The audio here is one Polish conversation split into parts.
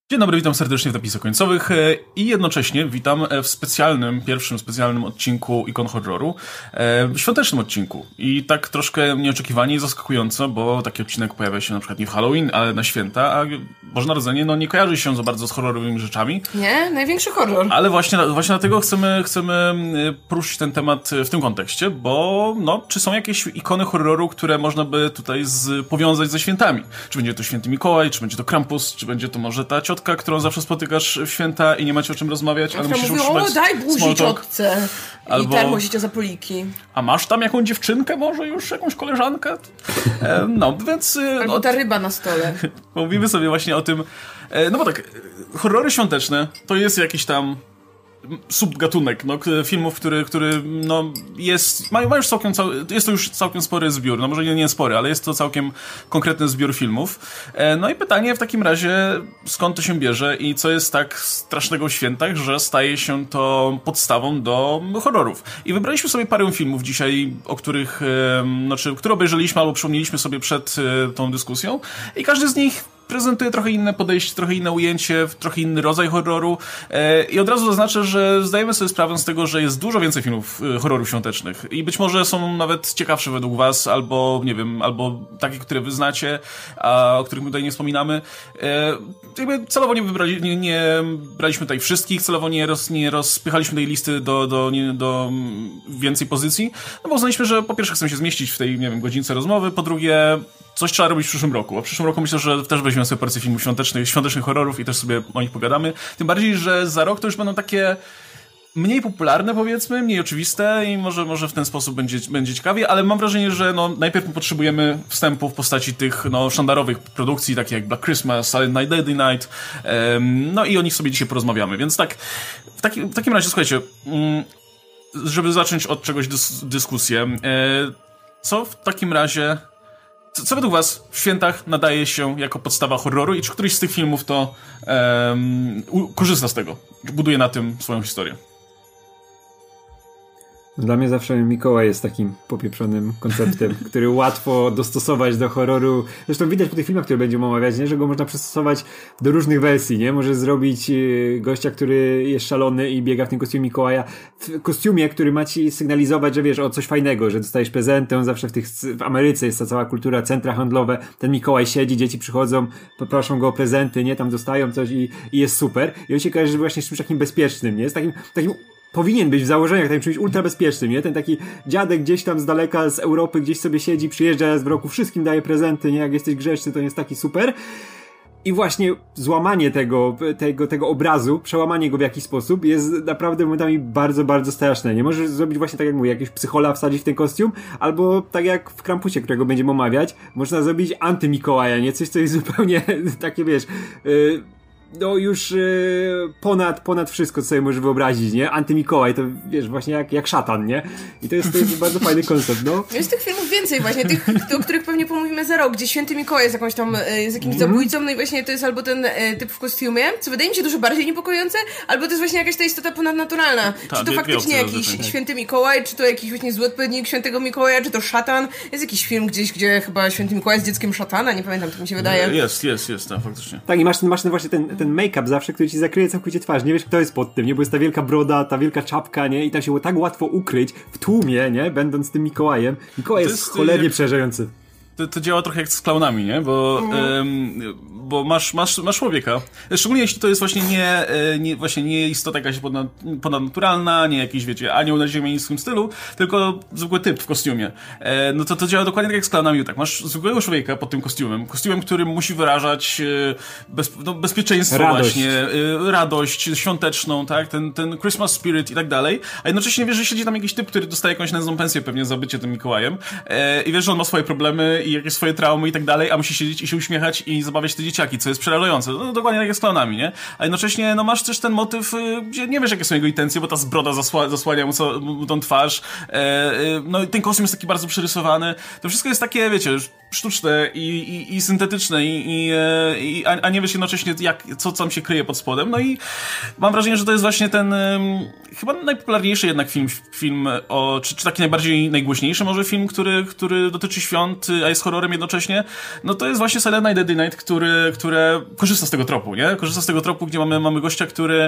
Dzień dobry, witam serdecznie w napisach końcowych i jednocześnie witam w pierwszym specjalnym odcinku Ikon Horroru, świątecznym odcinku. I tak troszkę nieoczekiwanie i zaskakująco, bo taki odcinek pojawia się na przykład nie w Halloween, ale na święta, a Boże Narodzenie nie kojarzy się za bardzo z horrorowymi rzeczami. Nie? Największy horror. Ale właśnie dlatego chcemy poruszyć ten temat w tym kontekście, bo czy są jakieś ikony horroru, które można by tutaj powiązać ze świętami? Czy będzie to Święty Mikołaj, czy będzie to Krampus, czy będzie to może ta ciotka, którą zawsze spotykasz w święta i nie macie o czym rozmawiać, ale musisz utrzymać daj buzi ciotce albo... i termosić za poliki. A masz tam jakąś dziewczynkę może już, jakąś koleżankę? Więc... Albo ta ryba na stole. Mówimy sobie właśnie o tym, bo tak, horrory świąteczne to jest jakiś tam subgatunek filmów, który jest to już całkiem spory zbiór, może nie spory, ale jest to całkiem konkretny zbiór filmów. I pytanie w takim razie, skąd to się bierze i co jest tak strasznego w świętach, że staje się to podstawą do horrorów. I wybraliśmy sobie parę filmów dzisiaj, o których, które obejrzeliśmy albo przypomnieliśmy sobie przed tą dyskusją i każdy z nich prezentuje trochę inne podejście, trochę inne ujęcie, trochę inny rodzaj horroru i od razu zaznaczę, że zdajemy sobie sprawę z tego, że jest dużo więcej filmów horrorów świątecznych i być może są nawet ciekawsze według was, albo nie wiem, albo takie, które wy znacie, a o których my tutaj nie wspominamy. Celowo nie braliśmy tutaj wszystkich, celowo nie rozpychaliśmy tej listy do więcej pozycji, bo uznaliśmy, że po pierwsze chcemy się zmieścić w tej, godzince rozmowy, po drugie coś trzeba robić w przyszłym roku. A w przyszłym roku myślę, że też weźmiemy sobie porcję filmów świątecznych horrorów i też sobie o nich pogadamy. Tym bardziej, że za rok to już będą takie mniej popularne, powiedzmy, mniej oczywiste i może w ten sposób będzie ciekawie, ale mam wrażenie, że najpierw potrzebujemy wstępu w postaci tych sztandarowych produkcji, takich jak Black Christmas, Silent Night, Deadly Night, i o nich sobie dzisiaj porozmawiamy. Więc tak, w takim razie, słuchajcie, żeby zacząć od czegoś dyskusję, co w takim razie... Co według was w świętach nadaje się jako podstawa horroru i czy któryś z tych filmów to korzysta z tego? Buduje na tym swoją historię? Dla mnie zawsze Mikołaj jest takim popieprzonym konceptem, który łatwo dostosować do horroru. Zresztą widać po tych filmach, które będziemy omawiać, nie? Że go można przystosować do różnych wersji, nie? Może zrobić gościa, który jest szalony i biega w tym kostiumie Mikołaja, w kostiumie, który ma ci sygnalizować, że wiesz, o coś fajnego, że dostajesz prezenty. On zawsze w Ameryce jest ta cała kultura, centra handlowe, ten Mikołaj siedzi, dzieci przychodzą, poproszą go o prezenty, nie? Tam dostają coś i jest super. I on się kojarzy właśnie z czymś takim bezpiecznym, nie? Z takim powinien być w założeniach takim czymś ultra bezpiecznym, nie? Ten taki dziadek gdzieś tam z daleka, z Europy, gdzieś sobie siedzi, przyjeżdża raz w roku, wszystkim daje prezenty, nie? Jak jesteś grzeczny, to jest taki super. I właśnie złamanie tego obrazu, przełamanie go w jakiś sposób jest naprawdę momentami bardzo, bardzo straszne. Nie możesz zrobić właśnie tak jak mówię, jakiegoś psychola wsadzić w ten kostium, albo tak jak w Krampusie, którego będziemy omawiać, można zrobić anty-Mikołaja, nie? Coś, co jest zupełnie takie, wiesz... już ponad wszystko, co sobie możesz wyobrazić, nie? Anty-Mikołaj, to wiesz, właśnie jak szatan, nie? I to jest bardzo fajny koncept, Jest tych filmów więcej właśnie, tych, o których pewnie pomówimy za rok, gdzie Święty Mikołaj jest jakąś tam, z jakimś zabójcą, i właśnie to jest albo ten typ w kostiumie, co wydaje mi się dużo bardziej niepokojące, albo to jest właśnie jakaś ta istota ponadnaturalna. Czy to faktycznie jakiś Święty Mikołaj, czy to jakiś właśnie zły odpowiednik Świętego Mikołaja, czy to szatan. Jest jakiś film gdzieś, gdzie chyba Święty Mikołaj jest dzieckiem szatana, nie pamiętam, tak mi się wydaje. Jest, tak, faktycznie. Tak, i masz ten właśnie ten make-up zawsze, który ci zakryje całkowicie twarz. Nie wiesz, kto jest pod tym, nie? Bo jest ta wielka broda, ta wielka czapka, nie? I tam się było tak łatwo ukryć w tłumie, nie? Będąc tym Mikołajem. Mikołaj jest cholernie przerażający. To działa trochę jak z klaunami, nie? Bo masz człowieka. Szczególnie jeśli to jest właśnie nie istota jakaś ponadnaturalna, nie jakiś, wiecie, anioł na ziemi w tym stylu, tylko zwykły typ w kostiumie. To działa dokładnie tak jak z klaunami. Tak, masz zwykłego człowieka pod tym kostiumem, który musi wyrażać bezpieczeństwo, właśnie, radość świąteczną, tak? Ten Christmas spirit i tak dalej. A jednocześnie wiesz, że siedzi tam jakiś typ, który dostaje jakąś nędzną pensję pewnie za bycie tym Mikołajem. I wiesz, że on ma swoje problemy i jakieś swoje traumy i tak dalej, a musi siedzieć i się uśmiechać i zabawiać te dzieciaki, co jest przerażające. Dokładnie tak jak z klaunami, nie? A jednocześnie, masz też ten motyw, gdzie nie wiesz, jakie są jego intencje, bo ta zbroda zasłania mu tą twarz. Ten kostium jest taki bardzo przerysowany. To wszystko jest takie, wiecie, sztuczne i syntetyczne a nie wiesz jednocześnie, co tam się kryje pod spodem. I mam wrażenie, że to jest właśnie ten chyba najpopularniejszy jednak film czy taki najgłośniejszy może film, który dotyczy świąt, a jest horrorem jednocześnie, no to jest właśnie Silent Night, Deadly Night, które korzysta z tego tropu, nie? Korzysta z tego tropu, gdzie mamy gościa,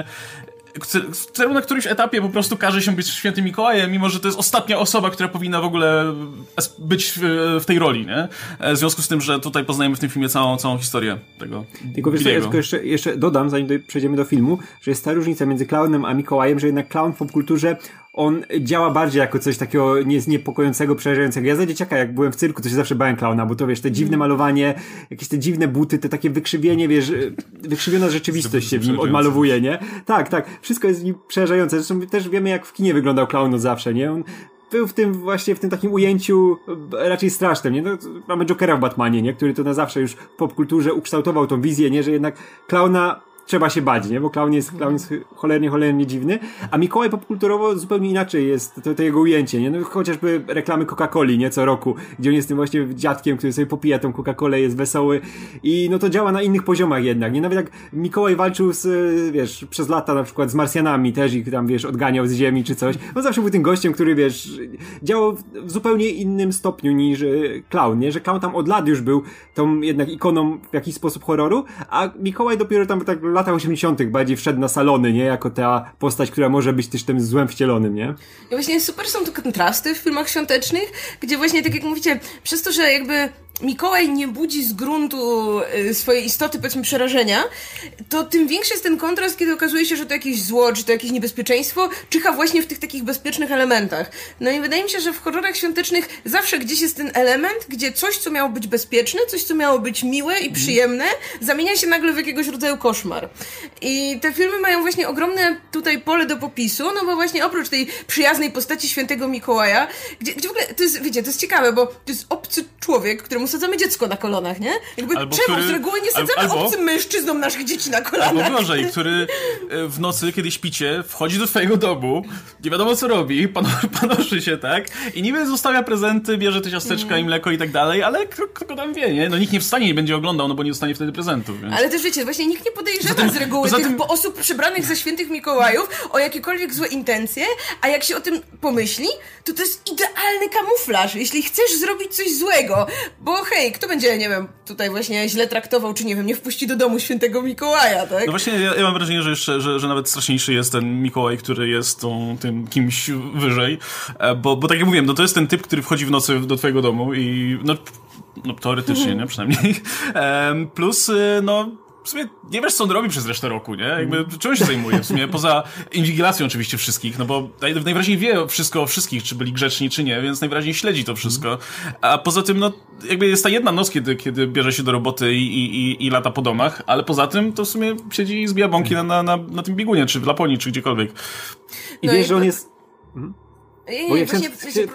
któremu na którymś etapie po prostu każe się być świętym Mikołajem, mimo że to jest ostatnia osoba, która powinna w ogóle być w tej roli, nie? W związku z tym, że tutaj poznajemy w tym filmie całą historię tego. Tylko wiesz co, ja tylko jeszcze dodam, zanim przejdziemy do filmu, że jest ta różnica między klaunem a Mikołajem, że jednak klaun w popkulturze on działa bardziej jako coś takiego niepokojącego, przerażającego. Ja za dzieciaka, jak byłem w cyrku, to się zawsze bałem klauna, bo to wiesz, te dziwne malowanie, jakieś te dziwne buty, te takie wykrzywienie, wiesz, wykrzywiona rzeczywistość się w nim odmalowuje, nie? Tak, wszystko jest w nim przerażające. Zresztą też wiemy, jak w kinie wyglądał klaun od zawsze, nie? On był w tym takim ujęciu raczej strasznym, nie? No, mamy Jokera w Batmanie, nie? Który to na zawsze już w popkulturze ukształtował tą wizję, nie? Że jednak klauna trzeba się bać, nie? Bo klaun jest cholernie dziwny, a Mikołaj popkulturowo zupełnie inaczej jest to jego ujęcie, nie? No, chociażby reklamy Coca-Coli, nie? Co roku, gdzie on jest tym właśnie dziadkiem, który sobie popija tą Coca-Colę, jest wesoły i no to działa na innych poziomach jednak, nie? Nawet jak Mikołaj walczył przez lata na przykład z Marsjanami też ich tam, wiesz, odganiał z ziemi czy coś, on zawsze był tym gościem, który, wiesz, działał w zupełnie innym stopniu niż klaun, nie? Że klaun tam od lat już był tą jednak ikoną w jakiś sposób horroru, a Mikołaj dopiero tam tak latach 80. bardziej wszedł na salony, nie? Jako ta postać, która może być też tym złem wcielonym, nie? I właśnie super są to kontrasty w filmach świątecznych, gdzie właśnie, tak jak mówicie, przez to, że jakby Mikołaj nie budzi z gruntu swojej istoty, powiedzmy, przerażenia, to tym większy jest ten kontrast, kiedy okazuje się, że to jakieś zło, czy to jakieś niebezpieczeństwo czyha właśnie w tych takich bezpiecznych elementach. No i wydaje mi się, że w horrorach świątecznych zawsze gdzieś jest ten element, gdzie coś, co miało być bezpieczne, coś, co miało być miłe i przyjemne, zamienia się nagle w jakiegoś rodzaju koszmar. I te filmy mają właśnie ogromne tutaj pole do popisu, no bo właśnie oprócz tej przyjaznej postaci świętego Mikołaja, gdzie w ogóle, to jest, wiecie, to jest ciekawe, bo to jest obcy człowiek, któremu sadzamy dziecko na kolanach, nie? Jakby czemu z reguły nie sadzamy obcym mężczyznom naszych dzieci na kolanach? Albo gorzej, który w nocy, kiedy śpicie, wchodzi do twojego domu, nie wiadomo co robi, panoszy się, tak? I niby zostawia prezenty, bierze te ciasteczka i mleko i tak dalej, ale kto tam wie, nie? No nikt nie wstanie i będzie oglądał, no bo nie dostanie wtedy prezentów, więc... Ale też wiecie, właśnie nikt nie podejrzewa z reguły tych osób przebranych za świętych Mikołajów o jakiekolwiek złe intencje, a jak się o tym pomyśli, to jest idealny kamuflaż, jeśli chcesz zrobić coś złego, bo hej, kto będzie, nie wiem, tutaj właśnie źle traktował, czy nie wiem, nie wpuści do domu świętego Mikołaja, tak? No właśnie, ja mam wrażenie, że jeszcze, że nawet straszniejszy jest ten Mikołaj, który jest tym kimś wyżej, bo tak jak mówiłem, no to jest ten typ, który wchodzi w nocy do twojego domu i no teoretycznie, nie? Przynajmniej. Plus, no w sumie nie wiesz, co on robi przez resztę roku, nie? Jakby czym się zajmuje? W sumie poza inwigilacją oczywiście wszystkich, no bo najwyraźniej wie wszystko o wszystkich, czy byli grzeczni, czy nie, więc najwyraźniej śledzi to wszystko. A poza tym, no jakby jest ta jedna noc, kiedy bierze się do roboty i lata po domach, ale poza tym to w sumie siedzi i zbija bąki na tym biegunie, czy w Laponii, czy gdziekolwiek. I wiesz, że on jest... Nie, właśnie...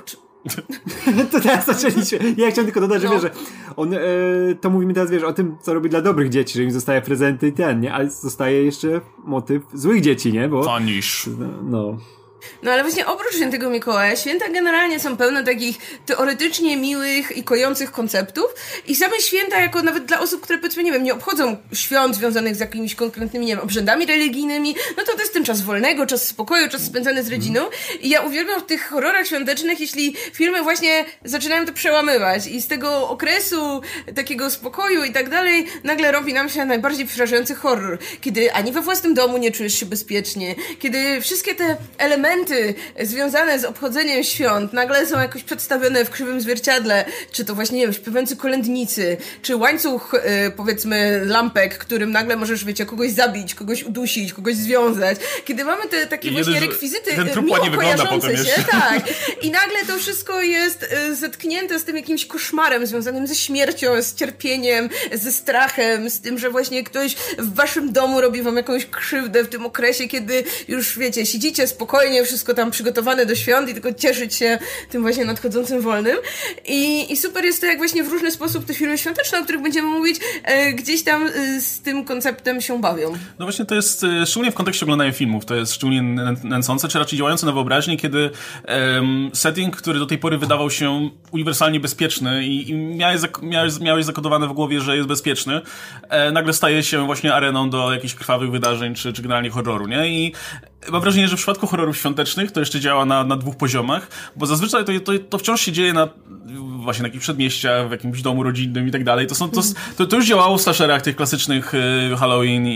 To teraz zaczęliśmy. Ja chciałem tylko dodać, że wiesz, że on, to mówimy teraz, wiesz, o tym, co robi dla dobrych dzieci, że im zostaje prezenty i nie? Ale zostaje jeszcze motyw złych dzieci, nie? Bo... Panisz. No ale właśnie oprócz świętego Mikołaja, święta generalnie są pełne takich teoretycznie miłych i kojących konceptów i same święta jako nawet dla osób, które powiedzmy, nie wiem, nie obchodzą świąt związanych z jakimiś konkretnymi, nie wiem, obrzędami religijnymi, no to jest ten czas wolnego, czas spokoju, czas spędzany z rodziną i ja uwielbiam w tych horrorach świątecznych, jeśli filmy właśnie zaczynają to przełamywać i z tego okresu takiego spokoju i tak dalej nagle robi nam się najbardziej przerażający horror, kiedy ani we własnym domu nie czujesz się bezpiecznie, kiedy wszystkie te elementy związane z obchodzeniem świąt nagle są jakoś przedstawione w krzywym zwierciadle, czy to właśnie, nie wiem, śpiewający kolędnicy, czy łańcuch, powiedzmy, lampek, którym nagle możesz, wiecie, kogoś zabić, kogoś udusić, kogoś związać. Kiedy mamy te takie właśnie rekwizyty miło kojarzące się, tak. I nagle to wszystko jest zetknięte z tym jakimś koszmarem związanym ze śmiercią, z cierpieniem, ze strachem, z tym, że właśnie ktoś w waszym domu robi wam jakąś krzywdę w tym okresie, kiedy już, wiecie, siedzicie spokojnie, wszystko tam przygotowane do świąt i tylko cieszyć się tym właśnie nadchodzącym wolnym. I super jest to, jak właśnie w różny sposób te filmy świąteczne, o których będziemy mówić, gdzieś tam z tym konceptem się bawią. No właśnie to jest, szczególnie w kontekście oglądania filmów, to jest szczególnie nęcące, czy raczej działające na wyobraźnię, kiedy setting, który do tej pory wydawał się uniwersalnie bezpieczny i miałeś zakodowane w głowie, że jest bezpieczny, nagle staje się właśnie areną do jakichś krwawych wydarzeń, czy generalnie horroru, nie? I mam wrażenie, że w przypadku horrorów świątecznych to jeszcze działa na dwóch poziomach, bo zazwyczaj to wciąż się dzieje właśnie na jakichś przedmieściach, w jakimś domu rodzinnym i tak dalej. To już działało w slasherach tych klasycznych Halloween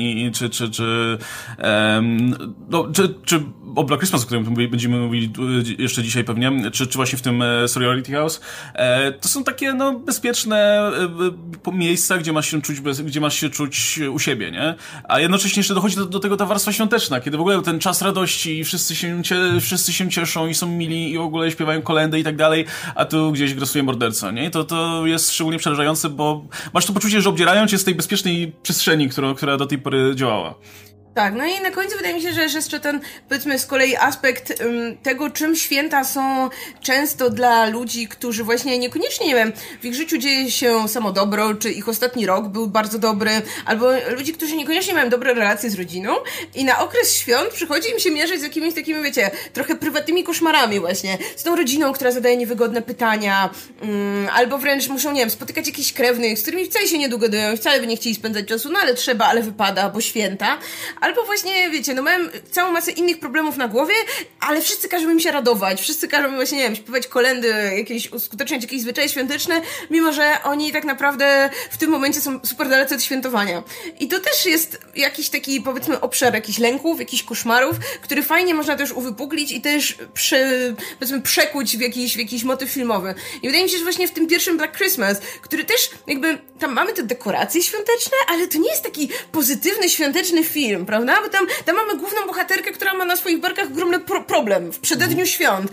czy o Black Christmas, o którym będziemy mówili jeszcze dzisiaj pewnie, czy właśnie w tym Sorority House. To są takie, bezpieczne miejsca, gdzie masz się czuć u siebie, nie? A jednocześnie jeszcze dochodzi do tego ta warstwa świąteczna, kiedy w ogóle ten czas radości i wszyscy się cieszą i są mili i w ogóle śpiewają kolędy i tak dalej, a tu gdzieś grasuje morderca, nie? I to jest szczególnie przerażające, bo masz to poczucie, że obdzierają cię z tej bezpiecznej przestrzeni, która do tej pory działała. Tak, no i na końcu wydaje mi się, że jeszcze ten, powiedzmy, z kolei aspekt tego, czym święta są często dla ludzi, którzy właśnie niekoniecznie, nie wiem, w ich życiu dzieje się samo dobro, czy ich ostatni rok był bardzo dobry, albo ludzi, którzy niekoniecznie mają dobre relacje z rodziną i na okres świąt przychodzi im się mierzyć z jakimiś takimi, wiecie, trochę prywatnymi koszmarami właśnie, z tą rodziną, która zadaje niewygodne pytania, albo wręcz muszą, nie wiem, spotykać jakichś krewnych, z którymi wcale się nie dogadują, wcale by nie chcieli spędzać czasu, no ale trzeba, ale wypada, bo święta. Albo właśnie, wiecie, mają całą masę innych problemów na głowie, ale wszyscy każą im się radować, wszyscy każą im właśnie, nie wiem, śpiewać kolędy, uskuteczniać jakieś zwyczaje świąteczne, mimo że oni tak naprawdę w tym momencie są super dalece od świętowania. I to też jest jakiś taki, powiedzmy, obszar jakichś lęków, jakichś koszmarów, który fajnie można też uwypuklić i też powiedzmy, przekuć w jakiś motyw filmowy. I wydaje mi się, że właśnie w tym pierwszym Black Christmas, który też jakby, tam mamy te dekoracje świąteczne, ale to nie jest taki pozytywny, świąteczny film, prawda? Bo tam mamy główną bohaterkę, która ma na swoich barkach ogromny problem w przededniu świąt.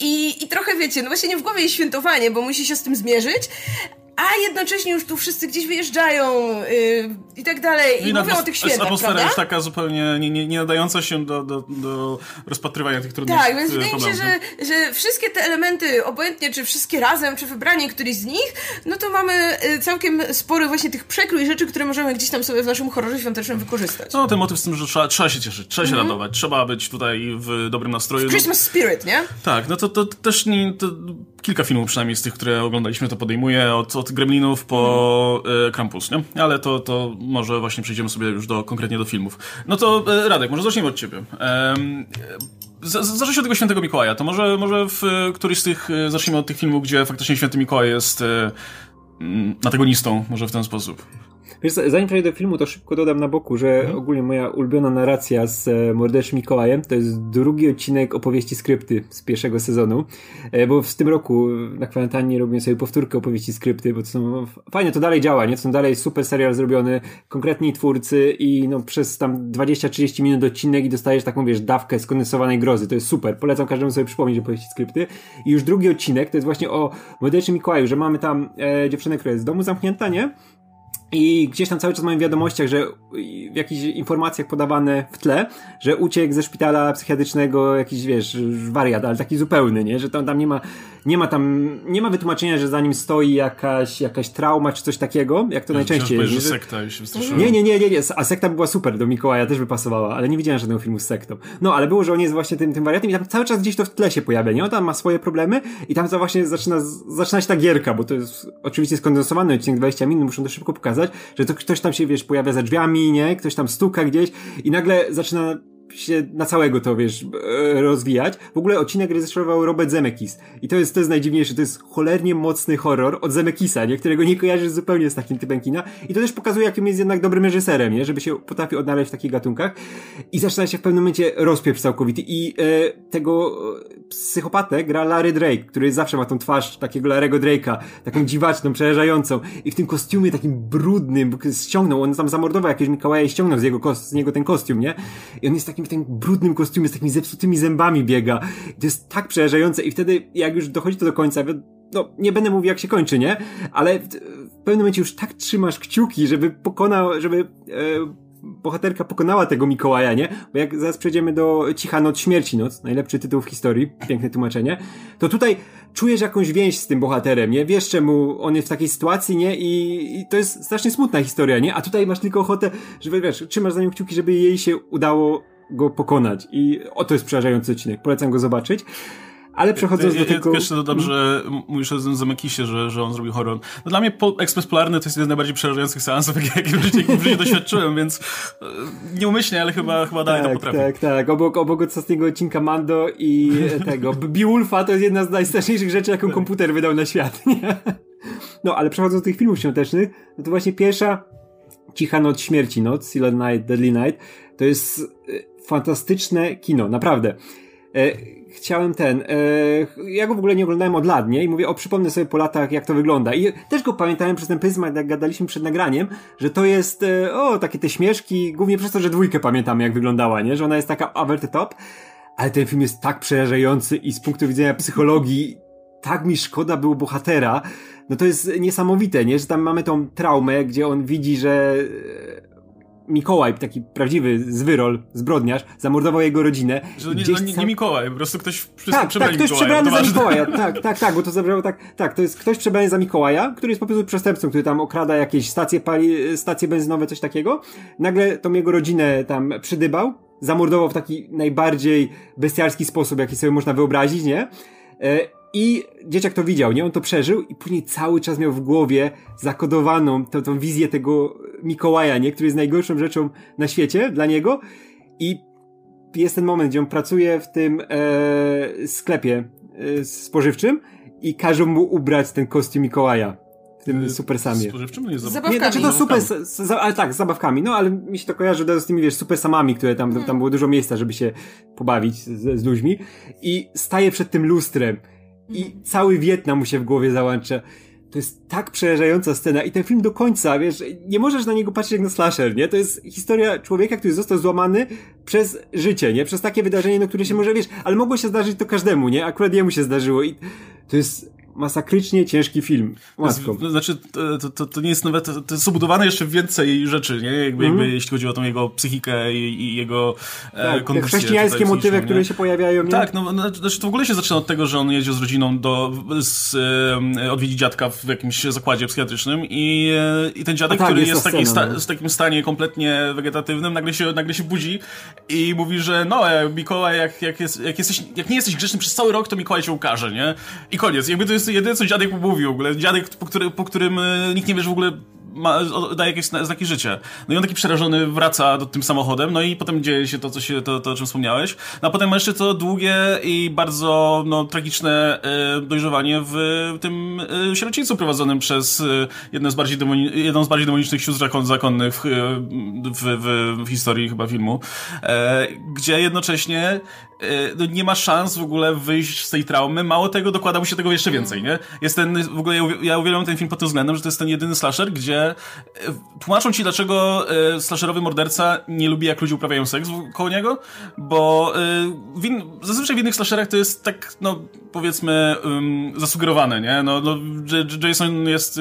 I trochę, wiecie, właśnie nie w głowie jest świętowanie, bo musi się z tym zmierzyć, a jednocześnie już tu wszyscy gdzieś wyjeżdżają i tak dalej i mówią o tych świętach, atmosfera prawda? już taka zupełnie nie nadająca się do rozpatrywania tych trudnych problemów. Tak, więc wydaje mi się, że wszystkie te elementy, obojętnie czy wszystkie razem, czy wybranie któryś z nich, no to mamy całkiem spory właśnie tych przekrój rzeczy, które możemy gdzieś tam sobie w naszym horrorze świątecznym wykorzystać. No, ten motyw z tym, że trzeba się cieszyć, trzeba się radować, trzeba być tutaj w dobrym nastroju. Christmas spirit, nie? Tak, no to też kilka filmów przynajmniej z tych, które oglądaliśmy, to podejmuje od Gremlinów po Krampus, nie? Ale to może właśnie przejdziemy sobie już konkretnie do filmów. No to Radek, może zaczniemy od ciebie. Zacznijmy od tego Świętego Mikołaja. To może w któryś z tych zacznijmy od tych filmów, gdzie faktycznie Święty Mikołaj jest antagonistą, może w ten sposób. Wiesz, zanim przejdę do filmu, to szybko dodam na boku, że ogólnie moja ulubiona narracja z Morderczym Mikołajem to jest drugi odcinek opowieści Skrypty z pierwszego sezonu, bo w tym roku na kwarantannie robię sobie powtórkę opowieści Skrypty, bo to są fajnie, to dalej działa, nie? To są dalej super serial zrobiony, konkretni twórcy i przez tam 20-30 minut odcinek i dostajesz taką, wiesz, dawkę skondensowanej grozy, to jest super, polecam każdemu sobie przypomnieć opowieści Skrypty. I już drugi odcinek to jest właśnie o Morderczym Mikołaju, że mamy tam dziewczynę, która jest w domu zamknięta, nie? I gdzieś tam cały czas mam w wiadomościach, że w jakichś informacjach podawane w tle, że uciekł ze szpitala psychiatrycznego jakiś, wiesz, wariat, ale taki zupełny, nie? Że tam nie ma wytłumaczenia, że za nim stoi jakaś trauma czy coś takiego, jak to najczęściej jest. Że sekta już wystraszyła. Nie. A sekta by była super, do Mikołaja też by pasowała, ale nie widziałem żadnego filmu z sektą. No, ale było, że on jest właśnie tym wariatem i tam cały czas gdzieś to w tle się pojawia, nie? On tam ma swoje problemy i tam właśnie zaczyna się ta gierka, bo to jest oczywiście skondensowany odcinek 20 minut, muszą to szybko pokazać, że to ktoś tam się, wiesz, pojawia za drzwiami, nie? Ktoś tam stuka gdzieś i nagle zaczyna się na całego to, wiesz, rozwijać. W ogóle odcinek reżyserował Robert Zemeckis i to jest najdziwniejsze, to jest cholernie mocny horror od Zemeckisa, nie? Którego nie kojarzysz zupełnie z takim typem kina i to też pokazuje, jakim jest jednak dobrym reżyserem, nie? Żeby się potrafił odnaleźć w takich gatunkach i zaczyna się w pewnym momencie rozpieprz całkowity i tego psychopatę gra Larry Drake, który zawsze ma tą twarz takiego Larry'ego Drake'a, taką dziwaczną, przerażającą i w tym kostiumie takim brudnym, ściągnął, on tam zamordował jakiegoś Mikołaja i ściągnął z niego ten kostium, nie? I on jest w takim brudnym kostiumie, z takimi zepsutymi zębami biega. I to jest tak przerażające i wtedy, jak już dochodzi to do końca, no, nie będę mówił, jak się kończy, nie? Ale w pewnym momencie już tak trzymasz kciuki, żeby bohaterka pokonała tego Mikołaja, nie? Bo jak zaraz przejdziemy do Cicha Noc, Śmierci Noc, najlepszy tytuł w historii, piękne tłumaczenie, to tutaj czujesz jakąś więź z tym bohaterem, nie? Wiesz, czemu on jest w takiej sytuacji, nie? I to jest strasznie smutna historia, nie? A tutaj masz tylko ochotę, żeby, wiesz, trzymasz za nią kciuki, żeby jej się udało go pokonać. I oto jest przerażający odcinek. Polecam go zobaczyć. Ale przechodząc do tego... Jeszcze dodam, że mówisz o Zemekisie, że on zrobił horror. No dla mnie Ekspres Polarny to jest jeden z najbardziej przerażających seansów, jakie w życiu doświadczyłem, więc nieumyślnie, ale chyba dalej to potrafię. Tak. Obok ostatniego odcinka Mando i tego Beowulfa to jest jedna z najstraszniejszych rzeczy, jaką komputer wydał na świat, nie? No, ale przechodząc do tych filmów świątecznych, no to właśnie pierwsza Cicha Noc Śmierci, Silent Night, Deadly Night, to jest fantastyczne kino, naprawdę. Ja go w ogóle nie oglądałem od lat, nie? I mówię, przypomnę sobie po latach, jak to wygląda. I też go pamiętałem przez ten pryzmat, jak gadaliśmy przed nagraniem, że to jest, takie te śmieszki, głównie przez to, że 2 pamiętamy, jak wyglądała, nie? Że ona jest taka over the top, ale ten film jest tak przerażający i z punktu widzenia psychologii tak mi szkoda było bohatera. No to jest niesamowite, nie? Że tam mamy tą traumę, gdzie on widzi, że Mikołaj, taki prawdziwy zwyrol, zbrodniarz, zamordował jego rodzinę. Że nie Mikołaj, po prostu ktoś ktoś przebrany za Mikołaja. Tak, bo to zabrało to jest ktoś przebrany za Mikołaja, który jest po prostu przestępcą, który tam okrada jakieś stacje benzynowe, coś takiego. Nagle tą jego rodzinę tam przydybał, zamordował w taki najbardziej bestialski sposób, jaki sobie można wyobrazić, nie? I dzieciak to widział, nie? On to przeżył i później cały czas miał w głowie zakodowaną tą wizję tego Mikołaja, nie? Który jest najgorszą rzeczą na świecie dla niego. I jest ten moment, gdzie on pracuje w tym sklepie spożywczym i każą mu ubrać ten kostium Mikołaja. W tym Super Samie. Spożywczym? Nie, z zabawkami. Nie, znaczy to super, ale tak, z zabawkami. No, ale mi się to kojarzy z tymi, Super Samami, które tam było dużo miejsca, żeby się pobawić z ludźmi. I staje przed tym lustrem. I cały Wietnam mu się w głowie załącza. To jest tak przerażająca scena i ten film do końca, nie możesz na niego patrzeć jak na slasher, nie? To jest historia człowieka, który został złamany przez życie, nie? Przez takie wydarzenie, które się może, ale mogło się zdarzyć to każdemu, nie? Akurat jemu się zdarzyło i to jest masakrycznie ciężki film. Łatwo. Znaczy, to nie jest nawet, to jest obudowane jeszcze w więcej rzeczy, nie? Jakby jeśli chodzi o tą jego psychikę i jego kondycję. Te chrześcijańskie motywy, które się pojawiają, nie? Tak, znaczy to w ogóle się zaczyna od tego, że on jedzie z rodziną odwiedzić dziadka w jakimś zakładzie psychiatrycznym i ten dziadek, który jest w takim stanie kompletnie wegetatywnym, nagle się budzi i mówi, że Mikołaj, jak nie jesteś grzeczny przez cały rok, to Mikołaj cię ukaże, nie? I koniec. Jakby to jest jedyne, co dziadek mu mówił w ogóle. Dziadek, po którym nikt nie wie, że w ogóle daje jakieś znaki życia. No i on taki przerażony wraca tym samochodem, no i potem dzieje się to o czym wspomniałeś. No a potem ma jeszcze to długie i bardzo tragiczne dojrzewanie w tym sierocińcu prowadzonym przez jedną z bardziej demonicznych sióstr zakonnych w historii chyba filmu, gdzie jednocześnie nie ma szans w ogóle wyjść z tej traumy. Mało tego, dokłada mu się tego jeszcze więcej, nie? Jest w ogóle ja uwielbiam ten film pod tym względem, że to jest ten jedyny slasher, gdzie tłumaczą ci, dlaczego slasherowy morderca nie lubi, jak ludzie uprawiają seks koło niego, bo zazwyczaj w innych slasherach to jest tak, powiedzmy, zasugerowane, nie? Że Jason jest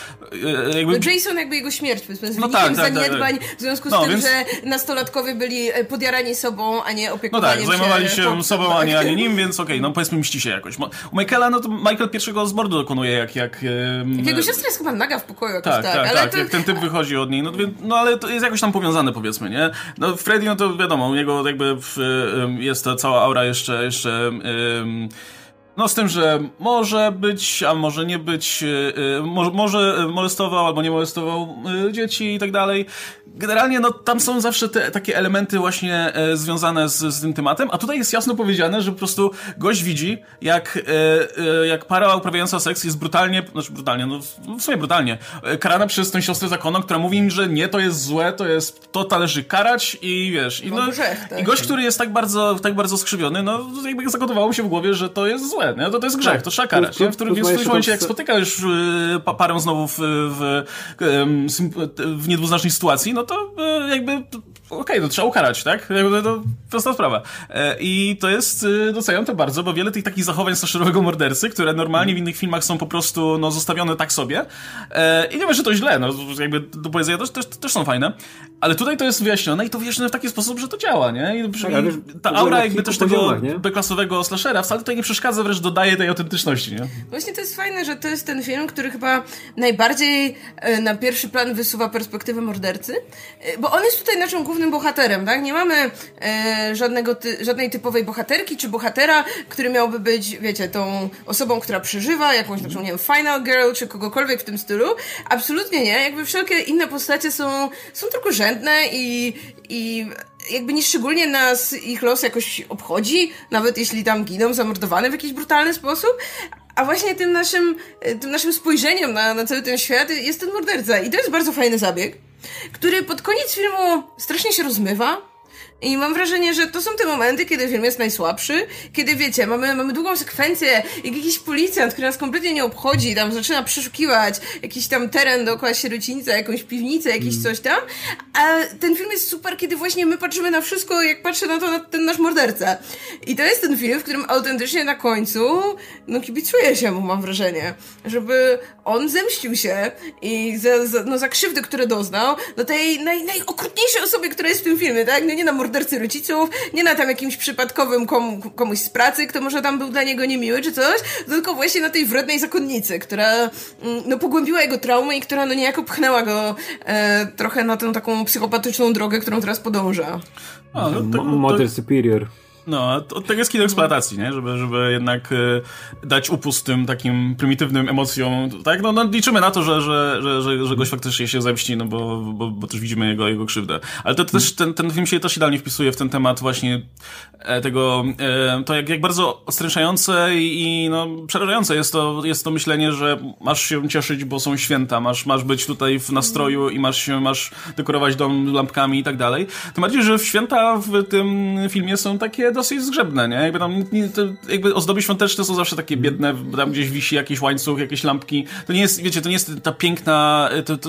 Jason jakby jego śmierć, powiedzmy, z wynikiem zaniedbań, w związku z tym, że nastolatkowie byli podjarani sobą, a nie opiekowani się. Zajmowali się sobą, a nie nim, więc powiedzmy miści się jakoś. U Michaela, to Michael pierwszego z mordu dokonuje, jak jego siostra jest chyba naga w pokoju jakoś tak, jak ten typ wychodzi od niej, ale to jest jakoś tam powiązane, powiedzmy, nie? Freddy, to wiadomo, u niego jakby jest ta cała aura jeszcze z tym, że może być, a może nie być, może molestował albo nie molestował dzieci i tak dalej. Generalnie tam są zawsze te takie elementy właśnie związane z tym tematem, a tutaj jest jasno powiedziane, że po prostu gość widzi, jak para uprawiająca seks jest brutalnie, w sumie brutalnie, karana przez tę siostrę zakonną, która mówi im, że nie, to jest złe, to należy karać i wiesz, i gość, który jest tak bardzo skrzywiony, jakby zagotowało mu się w głowie, że to jest złe, nie? To jest grzech, to trzeba karać, nie? W którymś momencie, jak spotyka już parę znowu w niedwuznacznej sytuacji, to jakby to trzeba ukarać, tak? To prosta sprawa. I to jest, doceniam to bardzo, bo wiele tych takich zachowań slasherowego mordercy, które normalnie w innych filmach są po prostu zostawione tak sobie. I nie wiem, że to źle, jakby do powiedzenia też są fajne. Ale tutaj to jest wyjaśnione i to wyjaśnione w taki sposób, że to działa, nie? I ta aura jakby też tego B-klasowego slashera wcale tutaj nie przeszkadza, wręcz dodaje tej autentyczności, nie? Właśnie to jest fajne, że to jest ten film, który chyba najbardziej na pierwszy plan wysuwa perspektywę mordercy, bo on jest tutaj naszą główną głównym bohaterem, tak? Nie mamy żadnej typowej bohaterki czy bohatera, który miałby być, wiecie, tą osobą, która przeżywa, jakąś taką, nie wiem, final girl czy kogokolwiek w tym stylu. Absolutnie nie. Jakby wszelkie inne postacie są drugorzędne i jakby nieszczególnie nas ich los jakoś obchodzi, nawet jeśli tam giną zamordowane w jakiś brutalny sposób. A właśnie tym naszym spojrzeniem na cały ten świat jest ten morderca. I to jest bardzo fajny zabieg, który pod koniec filmu strasznie się rozmywa. I mam wrażenie, że to są te momenty, kiedy film jest najsłabszy, kiedy, wiecie, mamy długą sekwencję, jak jakiś policjant, który nas kompletnie nie obchodzi, tam zaczyna przeszukiwać jakiś tam teren dookoła sierocińca, jakąś piwnicę, jakieś coś tam, a ten film jest super, kiedy właśnie my patrzymy na wszystko, jak patrzy na to ten nasz morderca. I to jest ten film, w którym autentycznie na końcu, kibicuje się mu, mam wrażenie, żeby on zemścił się i za krzywdy, które doznał, do tej najokrutniejszej osobie, która jest w tym filmie, tak? No nie na mordercy rodziców, nie na tam jakimś przypadkowym komuś z pracy, kto może tam był dla niego niemiły czy coś, tylko właśnie na tej wrednej zakonnicy, która pogłębiła jego traumę i która niejako pchnęła go trochę na tę taką psychopatyczną drogę, którą teraz podąża. Mother Superior. No, to jest kino eksploatacji, nie? Żeby jednak dać upust tym takim prymitywnym emocjom, tak? No liczymy na to, że gość faktycznie się zemści, no bo też widzimy jego krzywdę. Ale to też, ten film się też idealnie wpisuje w ten temat właśnie tego, to jak bardzo odstręczające i przerażające jest to myślenie, że masz się cieszyć, bo są święta, masz być tutaj w nastroju i masz dekorować dom lampkami i tak dalej. Tym bardziej, że święta w tym filmie są takie dosyć zgrzebne, nie? Jakby tam jakby ozdoby świąteczne są zawsze takie biedne, tam gdzieś wisi jakiś łańcuch, jakieś lampki. To nie jest, wiecie, to nie jest ta piękna,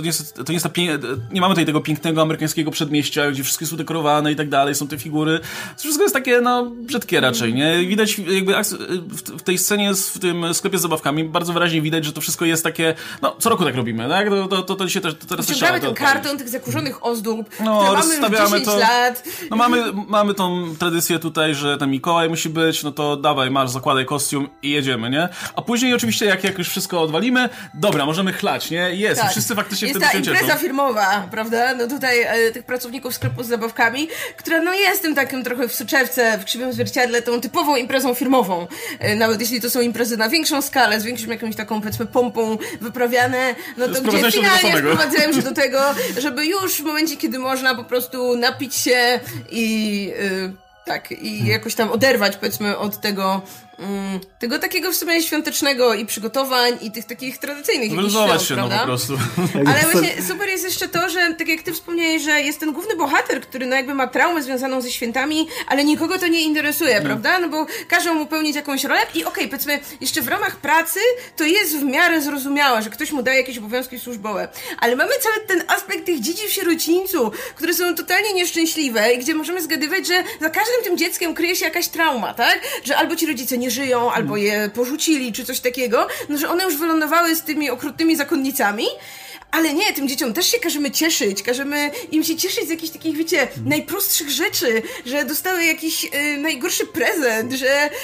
nie mamy tutaj tego pięknego amerykańskiego przedmieścia, gdzie wszystko jest udekorowane i tak dalej, są te figury. To wszystko jest takie, brzydkie raczej, nie? Widać jakby w tej scenie, w tym sklepie z zabawkami, bardzo wyraźnie widać, że to wszystko jest takie, co roku tak robimy, tak? To się też teraz też trzeba ten karton tych zakurzonych ozdób, które mamy już 10 lat. Mamy tą tradycję tutaj, że ten Mikołaj musi być, no to dawaj, masz, zakładaj kostium i jedziemy, nie? A później oczywiście jak już wszystko odwalimy, dobra, możemy chlać, nie? Jest, tak. Wszyscy faktycznie jest wtedy się cieszą. Jest ta impreza firmowa, prawda? No tutaj tych pracowników sklepu z zabawkami, która jest tym takim trochę w soczewce, w krzywym zwierciadle, tą typową imprezą firmową. Nawet jeśli to są imprezy na większą skalę, z większą jakąś taką, powiedzmy, pompą wyprawiane, no to gdzie finalnie sprowadzają się do tego, żeby już w momencie, kiedy można po prostu napić się i jakoś tam oderwać, powiedzmy, od tego takiego w sumie świątecznego i przygotowań i tych takich tradycyjnych wyluzować się, prawda? Po prostu. Ale właśnie super jest jeszcze to, że tak jak ty wspomniałeś, że jest ten główny bohater, który jakby ma traumę związaną ze świętami, ale nikogo to nie interesuje, prawda? No bo każą mu pełnić jakąś rolę i powiedzmy, jeszcze w ramach pracy to jest w miarę zrozumiałe, że ktoś mu daje jakieś obowiązki służbowe. Ale mamy cały ten aspekt tych dzieci w sierocińcu, które są totalnie nieszczęśliwe i gdzie możemy zgadywać, że za każdym tym dzieckiem kryje się jakaś trauma, tak? Że albo ci rodzice nie żyją, albo je porzucili, czy coś takiego, że one już wylądowały z tymi okrutnymi zakonnicami. Ale nie, tym dzieciom też się każemy cieszyć, każemy im się cieszyć z jakichś takich, wiecie, najprostszych rzeczy, że dostały jakiś najgorszy prezent,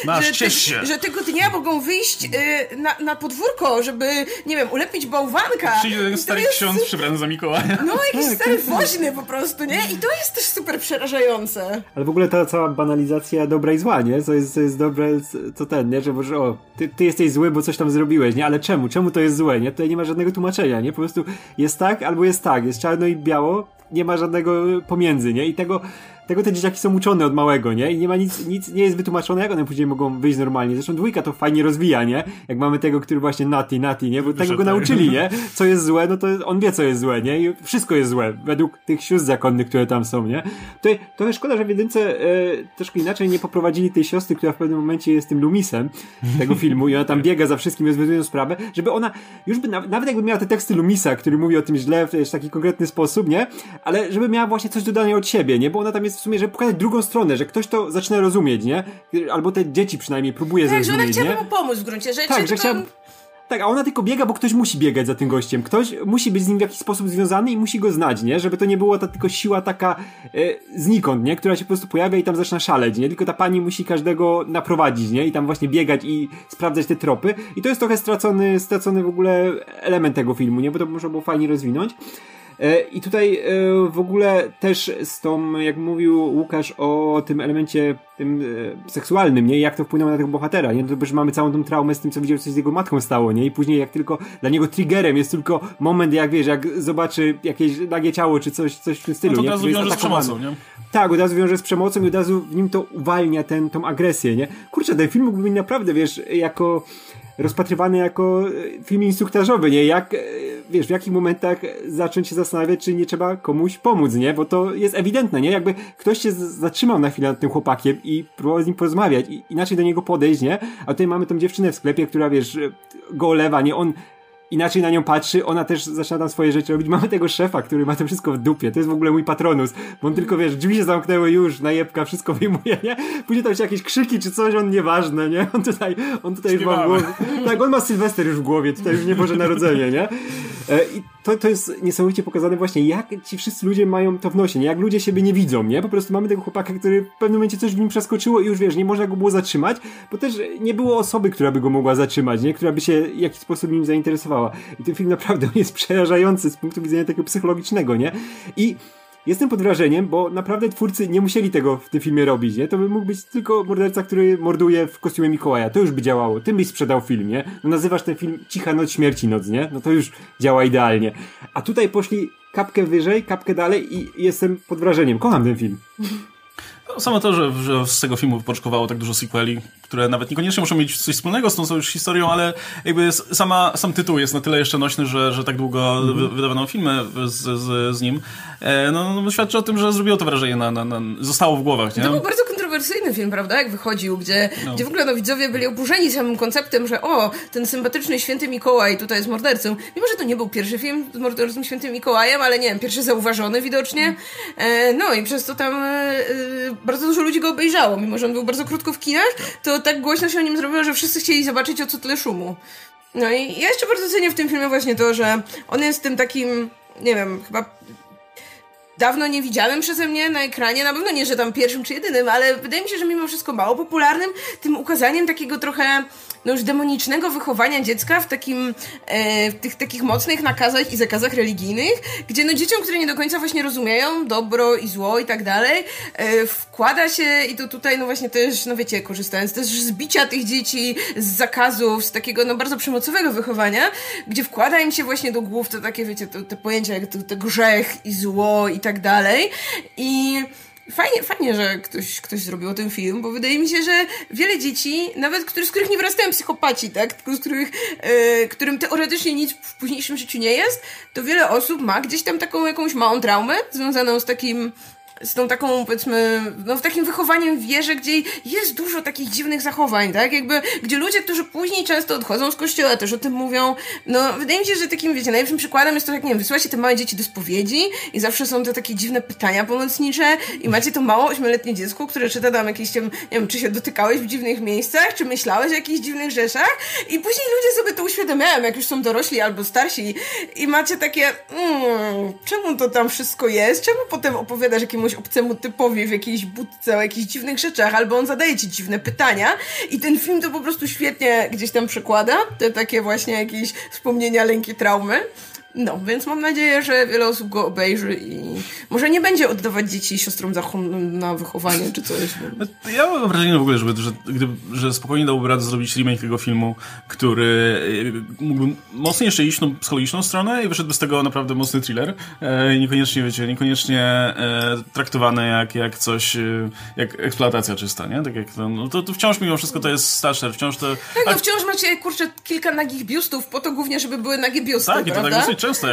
że tego dnia mogą wyjść na podwórko, żeby, nie wiem, ulepić bałwanka. Przyjdzie ten stary ksiądz przybrany za Mikołaja. No, jakiś stary woźny po prostu, nie? I to jest też super przerażające. Ale w ogóle ta cała banalizacja dobra i zła, nie? Co jest dobre, to nie? Że może, ty jesteś zły, bo coś tam zrobiłeś, nie? Ale czemu? Czemu to jest złe, nie? Tutaj nie ma żadnego tłumaczenia, nie? Po prostu jest tak, albo jest tak, jest czarno i biało, nie ma żadnego pomiędzy, nie? I tego te dzieciaki są uczone od małego, nie? I nie ma nic nie jest wytłumaczone, jak one później mogą wyjść normalnie. Zresztą dwójka to fajnie rozwija, nie? Jak mamy tego, który właśnie Nati, nie? Bo tego go nauczyli, nie? Co jest złe, no to on wie, co jest złe, nie? I wszystko jest złe, według tych sióstr zakonnych, które tam są, nie? Tutaj trochę szkoda, że w jedynce troszkę inaczej nie poprowadzili tej siostry, która w pewnym momencie jest tym Loomisem tego filmu i ona tam biega za wszystkim, rozwiązując sprawę, żeby ona już by, nawet jakby miała te teksty Loomisa, który mówi o tym źle w taki konkretny sposób, nie? Ale żeby miała właśnie coś dodane od siebie, nie? Bo ona tam jest w sumie, żeby pokazać drugą stronę, że ktoś to zaczyna rozumieć, nie? Albo te dzieci przynajmniej próbuje zrozumieć, nie? Tak, że ona chciała mu pomóc w gruncie rzeczy. Tak, że chciała... Tak, a ona tylko biega, bo ktoś musi biegać za tym gościem. Ktoś musi być z nim w jakiś sposób związany i musi go znać, nie? Żeby to nie była ta tylko siła taka znikąd, nie? Która się po prostu pojawia i tam zaczyna szaleć, nie? Tylko ta pani musi każdego naprowadzić, nie? I tam właśnie biegać i sprawdzać te tropy. I to jest trochę stracony w ogóle element tego filmu, nie? Bo to można było fajnie rozwinąć. I tutaj w ogóle też z tą, jak mówił Łukasz o tym elemencie tym seksualnym, nie? Jak to wpłynęło na tego bohatera, nie? To że mamy całą tą traumę z tym, co widział, co się z jego matką stało, nie? I później jak tylko dla niego triggerem jest tylko moment, jak wiesz, jak zobaczy jakieś nagie ciało, czy coś w tym stylu, no to nie? od razu wiąże z przemocą, nie? Tak, od razu wiąże z przemocą i od razu w nim to uwalnia tą agresję, nie? Kurczę, ten film mógłby być naprawdę, wiesz, rozpatrywany jako film instruktażowy, nie? Jak, wiesz, w jakich momentach zacząć się zastanawiać, czy nie trzeba komuś pomóc, nie? Bo to jest ewidentne, nie? Jakby ktoś się zatrzymał na chwilę nad tym chłopakiem i próbował z nim porozmawiać i inaczej do niego podejść, nie? A tutaj mamy tą dziewczynę w sklepie, która, wiesz, go olewa, nie? On inaczej na nią patrzy, ona też zaczyna tam swoje rzeczy robić. Mamy tego szefa, który ma to wszystko w dupie. To jest w ogóle mój patronus, bo on tylko, wiesz, drzwi się zamknęły już, najebka, wszystko wyjmuje, nie? Później tam się jakieś krzyki czy coś, on nieważne, nie? On tutaj ma w głowie. Tak, on ma Sylwester już w głowie, tutaj już nie Boże Narodzenie, nie? I to jest niesamowicie pokazane właśnie, jak ci wszyscy ludzie mają to w nosie, nie? Jak ludzie siebie nie widzą, nie? Po prostu mamy tego chłopaka, który w pewnym momencie coś w nim przeskoczyło i już, wiesz, nie można go było zatrzymać, bo też nie było osoby, która by go mogła zatrzymać, nie? Która by się w jakiś sposób nim zainteresowała. I ten film naprawdę jest przerażający z punktu widzenia takiego psychologicznego, nie? I jestem pod wrażeniem, bo naprawdę twórcy nie musieli tego w tym filmie robić, nie? To by mógł być tylko morderca, który morduje w kostiumie Mikołaja. To już by działało. Tym byś sprzedał film, nie? No nazywasz ten film Cicha Noc, Śmierci Noc, nie? No to już działa idealnie. A tutaj poszli kapkę wyżej, kapkę dalej i jestem pod wrażeniem. Kocham ten film. No, samo to, że z tego filmu wypoczkowało tak dużo sequeli, które nawet niekoniecznie muszą mieć coś wspólnego z tą już historią, ale jakby sam tytuł jest na tyle jeszcze nośny, że tak długo wydawano filmy z nim. No, świadczy o tym, że zrobiło to wrażenie, zostało w głowach, nie? To był bardzo kontrowersyjny film, prawda? Jak wychodził, gdzie w ogóle widzowie byli oburzeni samym konceptem, że ten sympatyczny święty Mikołaj tutaj jest mordercą. Mimo, że to nie był pierwszy film z mordercą świętym Mikołajem, ale nie wiem, pierwszy zauważony widocznie. No i przez to tam bardzo dużo ludzi go obejrzało, mimo że on był bardzo krótko w kinach, to tak głośno się o nim zrobiło, że wszyscy chcieli zobaczyć, o co tyle szumu. No i ja jeszcze bardzo cenię w tym filmie właśnie to, że on jest tym takim, nie wiem, chyba dawno nie widzianym przeze mnie na ekranie, na pewno nie, że tam pierwszym czy jedynym, ale wydaje mi się, że mimo wszystko mało popularnym, tym ukazaniem takiego trochę już demonicznego wychowania dziecka w tych takich mocnych nakazach i zakazach religijnych, gdzie dzieciom, które nie do końca właśnie rozumieją dobro i zło i tak dalej, wkłada się i to tutaj właśnie też, wiecie, korzystając też z bicia tych dzieci, z zakazów, z takiego bardzo przemocowego wychowania, gdzie wkłada im się właśnie do głów to takie, wiecie, te pojęcia jak to grzech i zło i tak dalej. I fajnie, że ktoś zrobił ten film, bo wydaje mi się, że wiele dzieci, nawet z których nie wyrastają psychopaci, tak, tylko którym teoretycznie nic w późniejszym życiu nie jest, to wiele osób ma gdzieś tam taką jakąś małą traumę związaną z tą taką, powiedzmy, w takim wychowaniem w wierze, gdzie jest dużo takich dziwnych zachowań, tak? Jakby, gdzie ludzie, którzy później często odchodzą z kościoła, też o tym mówią. Wydaje mi się, że takim, wiecie, najlepszym przykładem jest to, jak, nie wiem, wysyłacie te małe dzieci do spowiedzi i zawsze są to takie dziwne pytania pomocnicze i macie to mało 8-letnie dziecko, które czyta tam jakieś tam, nie wiem, czy się dotykałeś w dziwnych miejscach, czy myślałeś o jakichś dziwnych rzeczach i później ludzie sobie to uświadamiają, jak już są dorośli albo starsi i macie takie, czemu to tam wszystko jest? Czemu potem opowiadasz jakiemuś obcemu typowi w jakiejś budce o jakichś dziwnych rzeczach, albo on zadaje ci dziwne pytania i ten film to po prostu świetnie gdzieś tam przekłada, te takie właśnie jakieś wspomnienia, lęki, traumy. No, więc mam nadzieję, że wiele osób go obejrzy i może nie będzie oddawać dzieci siostrom na wychowanie czy coś. Ja mam wrażenie w ogóle, że spokojnie dałoby radę zrobić remake tego filmu, który mógłby mocno jeszcze iść w psychologiczną stronę i wyszedłby z tego naprawdę mocny thriller. Niekoniecznie, wiecie, traktowany jak coś, jak eksploatacja czysta, nie? Tak jak to wciąż mimo wszystko to jest slasher, wciąż to... Tak, wciąż macie, kurczę, kilka nagich biustów, po to głównie, żeby były nagie biusty, tak, prawda? I to tak dosyć często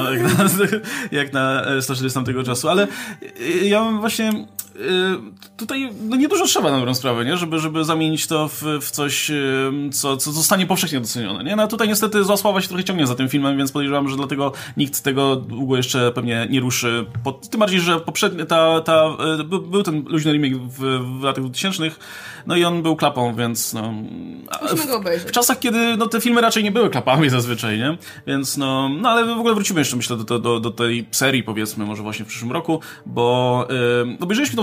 jak na slashery z tamtego czasu, ale ja mam właśnie tutaj niedużo trzeba na dobrą sprawę, nie? Żeby zamienić to w coś, co zostanie powszechnie docenione, nie? No a tutaj niestety zła sława się trochę ciągnie za tym filmem, więc podejrzewam, że dlatego nikt tego długo jeszcze pewnie nie ruszy. Tym bardziej, że poprzednio był ten luźny remake w latach 2000, no i on był klapą, więc musimy go obejrzeć. W czasach, kiedy te filmy raczej nie były klapami zazwyczaj, nie? Więc ale w ogóle wrócimy jeszcze, myślę, do tej serii, powiedzmy, może właśnie w przyszłym roku, bo obejrzeliśmy tą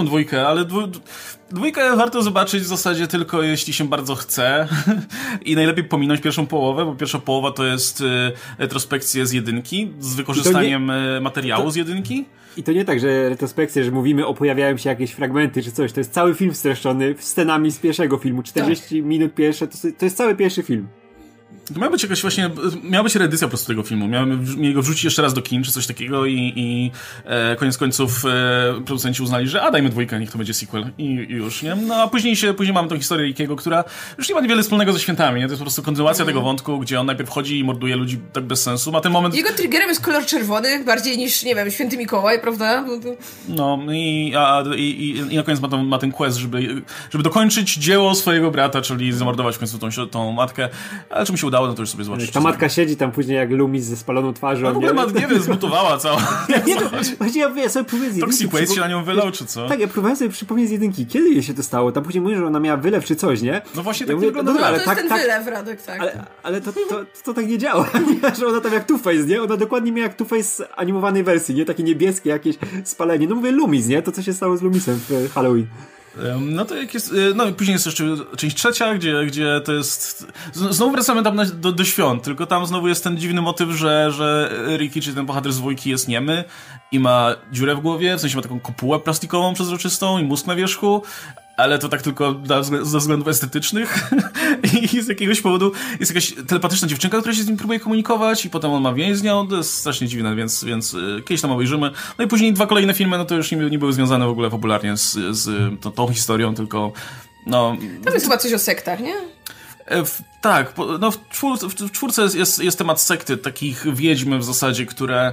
tę dwójkę, ale dwójkę warto zobaczyć w zasadzie tylko jeśli się bardzo chce i najlepiej pominąć pierwszą połowę, bo pierwsza połowa to jest retrospekcja z jedynki, z wykorzystaniem materiału z jedynki. I to nie tak, że retrospekcje, że mówimy, pojawiają się jakieś fragmenty czy coś. To jest cały film streszczony scenami z pierwszego filmu. 40 minut pierwsze, to jest cały pierwszy film. To miała być jakaś właśnie, miała być reedycja po prostu tego filmu. Mieli go wrzucić jeszcze raz do kin, czy coś takiego i koniec końców producenci uznali, że dajmy dwójkę, niech to będzie sequel i już, nie? No a później mamy tą historię Rickiego, która już nie ma niewiele wspólnego ze świętami, nie? To jest po prostu kontynuacja tego wątku, gdzie on najpierw chodzi i morduje ludzi tak bez sensu. Ma ten moment... Jego triggerem jest kolor czerwony, bardziej niż, nie wiem, Święty Mikołaj, prawda? No i na koniec ma ten quest, żeby dokończyć dzieło swojego brata, czyli zamordować w końcu tą matkę, ale czy mu się udało, no to już sobie zobaczyć. Ta matka siedzi tam później jak Loomis ze spaloną twarzą. No w ogóle nie wiem, zmutowała cała. Właśnie ja sobie próbuję z jedynki... Toxic Waste się na nią wylał, czy co? Tak, ja próbowałem sobie przypomnieć z jedynki. Kiedy jej się to stało? Tam później mówię, że ona miała wylew czy coś, nie? No właśnie ja tak mówię, wygląda. dobra, ale to jest ten wylew, Radek, tak. Ale to tak nie działa, że ona tam jak Two-Face, nie? Ona dokładnie miała jak Two-Face z animowanej wersji, nie? Takie niebieskie jakieś spalenie. No mówię Loomis, nie? To co się stało z Loomisem w Halloween. No to jak jest. No i później jest jeszcze część trzecia, gdzie to jest. Znowu wracamy tam do świąt, tylko tam znowu jest ten dziwny motyw, że Ricky, czyli ten bohater z dwójki, jest niemy i ma dziurę w głowie, w sensie ma taką kopułę plastikową przezroczystą i mózg na wierzchu. Ale to tak tylko ze względów estetycznych i z jakiegoś powodu jest jakaś telepatyczna dziewczynka, która się z nim próbuje komunikować i potem on ma więź z nią, to jest strasznie dziwne, więc kiedyś tam obejrzymy. No i później 2 kolejne filmy, no to już nie były związane w ogóle popularnie z tą historią, tylko no... Tam jest chyba coś o sektach, nie? Tak, no w czwórce jest temat sekty, takich wiedźm w zasadzie, które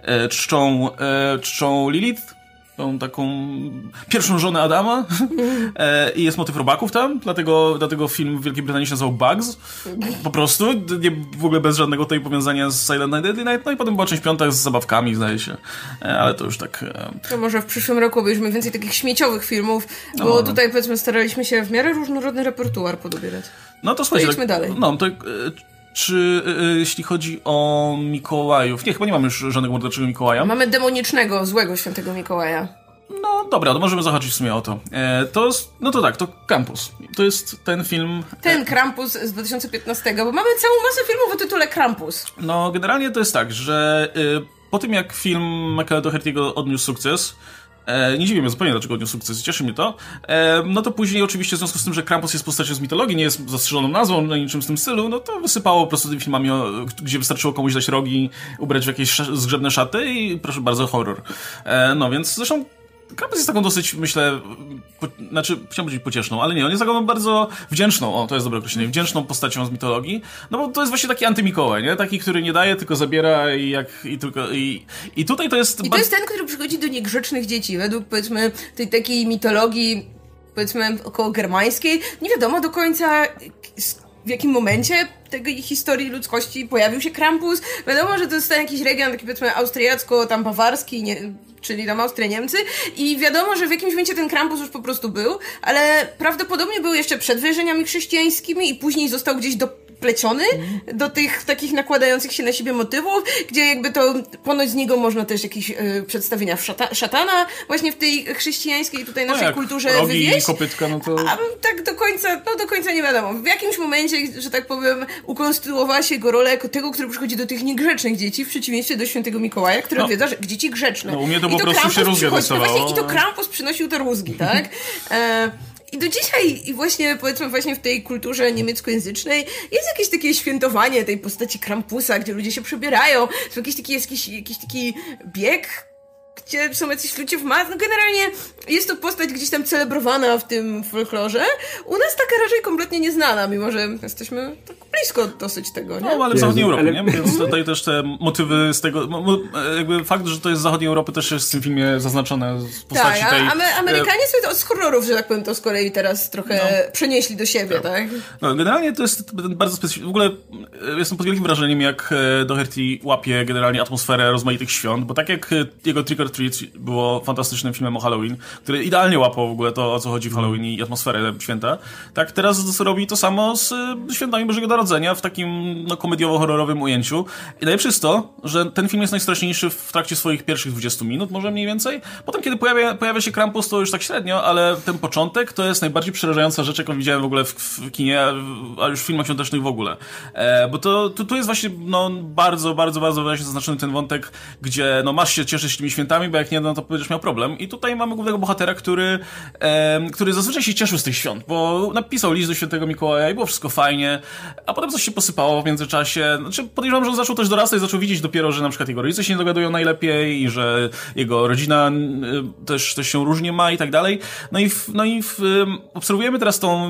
czczą Lilith, tą taką pierwszą żonę Adama i jest motyw robaków tam, dlatego film w Wielkiej Brytanii się nazywał Bugs, po prostu, w ogóle bez żadnego tutaj powiązania z Silent Night, Deadly Night, no i potem była część piąta z zabawkami, zdaje się, ale to już tak... To może w przyszłym roku obejrzymy więcej takich śmieciowych filmów, bo tutaj powiedzmy staraliśmy się w miarę różnorodny repertuar podobierać. No to słuchajcie, idźmy dalej. No to... Czy jeśli chodzi o Mikołajów... Nie, chyba nie mamy już żadnego morderczego Mikołaja. Mamy demonicznego, złego Świętego Mikołaja. No dobra, to możemy zahaczyć w sumie o to. No to tak, to Krampus. To jest ten film... Ten Krampus z 2015, bo mamy całą masę filmów o tytule Krampus. No generalnie to jest tak, że po tym jak film Michaela Dougherty'ego odniósł sukces, nie dziwię mnie zupełnie, dlaczego odniósł sukces, cieszy mnie to. No to później oczywiście w związku z tym, że Krampus jest postacią z mitologii, nie jest zastrzeżoną nazwą, no niczym w tym stylu, no to wysypało po prostu tymi filmami, gdzie wystarczyło komuś dać rogi, ubrać w jakieś zgrzebne szaty i proszę bardzo, horror. No więc zresztą Krampus jest taką dosyć, myślę, chciałem powiedzieć pocieszną, ale nie, on jest taką bardzo wdzięczną, to jest dobre określenie, wdzięczną postacią z mitologii, no bo to jest właśnie taki antymikołaj, nie? Taki, który nie daje, tylko zabiera i tutaj to jest... I to jest ten, który przychodzi do niegrzecznych dzieci, według, powiedzmy, tej takiej mitologii, powiedzmy, około germańskiej. Nie wiadomo do końca, w jakim momencie tej historii ludzkości pojawił się Krampus. Wiadomo, że to jest ten jakiś region taki, powiedzmy, austriacko, tam bawarski, czyli tam Austria, Niemcy, i wiadomo, że w jakimś momencie ten Krampus już po prostu był, ale prawdopodobnie był jeszcze przed wierzeniami chrześcijańskimi i później został gdzieś dopleciony do tych takich nakładających się na siebie motywów, gdzie jakby to ponoć z niego można też jakieś przedstawienia szatana właśnie w tej chrześcijańskiej tutaj naszej kulturze wywieźć. Kopytka, no to... A tak do końca nie wiadomo. W jakimś momencie, że tak powiem, ukonstytuowała się jego rola jako tego, który przychodzi do tych niegrzecznych dzieci, w przeciwieństwie do Świętego Mikołaja, który odwiedza dzieci grzeczne. No u mnie to po prostu się rózgę dostawało. I to Krampus przynosił te rózgi, tak? I do dzisiaj, i właśnie powiedzmy właśnie w tej kulturze niemieckojęzycznej jest jakieś takie świętowanie tej postaci Krampusa, gdzie ludzie się przebierają, są jakiś taki bieg, gdzie są jacyś ludzie w masce. No generalnie jest to postać gdzieś tam celebrowana w tym folklorze. U nas taka raczej kompletnie nieznana, mimo że jesteśmy tak blisko dosyć tego, nie? No, ale w zachodniej Europie, nie? Więc tutaj też te motywy z tego... jakby fakt, że to jest z zachodniej Europy też jest w tym filmie zaznaczone z postaci tej... Amerykanie sobie z horrorów, że tak powiem, to z kolei teraz trochę przenieśli do siebie, tak? No, generalnie to jest bardzo specyficzne. W ogóle jestem pod wielkim wrażeniem, jak Dougherty łapie generalnie atmosferę rozmaitych świąt, bo tak jak jego Trick or Treat było fantastycznym filmem o Halloween, który idealnie łapał w ogóle to, o co chodzi w Halloween i atmosferę święta, tak teraz robi to samo z świętami Bożego Narodzenia. powodzenia w takim komediowo-horrorowym ujęciu. I najlepsze jest to, że ten film jest najstraszniejszy w trakcie swoich pierwszych 20 minut, może mniej więcej. Potem, kiedy pojawia się Krampus, to już tak średnio, ale ten początek to jest najbardziej przerażająca rzecz, jaką widziałem w ogóle w kinie, a już w filmach świątecznych w ogóle. Bo to jest właśnie bardzo, bardzo, bardzo wyraźnie zaznaczony ten wątek, gdzie masz się cieszyć tymi świętami, bo jak nie, to będziesz miał problem. I tutaj mamy głównego bohatera, który zazwyczaj się cieszył z tych świąt, bo napisał list do świętego Mikołaja i było wszystko fajnie, a potem coś się posypało w międzyczasie. Znaczy, podejrzewam, że on zaczął też dorastać, zaczął widzieć dopiero, że na przykład jego rodzice się nie dogadują najlepiej i że jego rodzina też się różnie ma i tak dalej. Obserwujemy teraz tą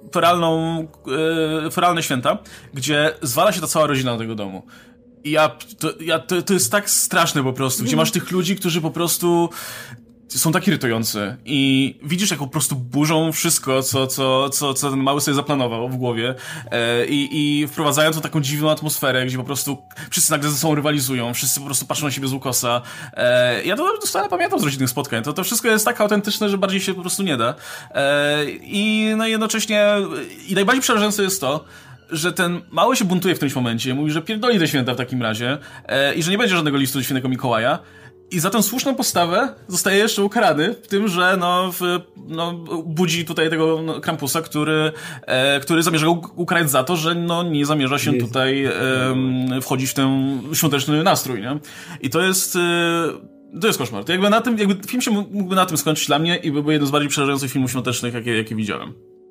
feralne święta, gdzie zwala się ta cała rodzina do tego domu. I to jest tak straszne po prostu, gdzie masz tych ludzi, którzy po prostu są tak irytujący i widzisz, jak po prostu burzą wszystko, co ten mały sobie zaplanował w głowie i wprowadzają tą taką dziwną atmosferę, gdzie po prostu wszyscy nagle ze sobą rywalizują, wszyscy po prostu patrzą na siebie z ukosa. Ja to dosłownie pamiętam z rodzinnych spotkań. To wszystko jest tak autentyczne, że bardziej się po prostu nie da. I jednocześnie najbardziej przerażające jest to, że ten mały się buntuje w którymś momencie, mówi, że pierdoli te święta w takim razie i że nie będzie żadnego listu do świętego Mikołaja. I za tę słuszną postawę zostaje jeszcze ukarany w tym, że budzi tutaj tego Krampusa, który zamierza go ukarać za to, że nie zamierza się tutaj wchodzić w ten świąteczny nastrój, nie? I to jest koszmar. To jakby film się mógłby na tym skończyć dla mnie i byłby jeden z bardziej przerażających filmów świątecznych, jakie widziałem.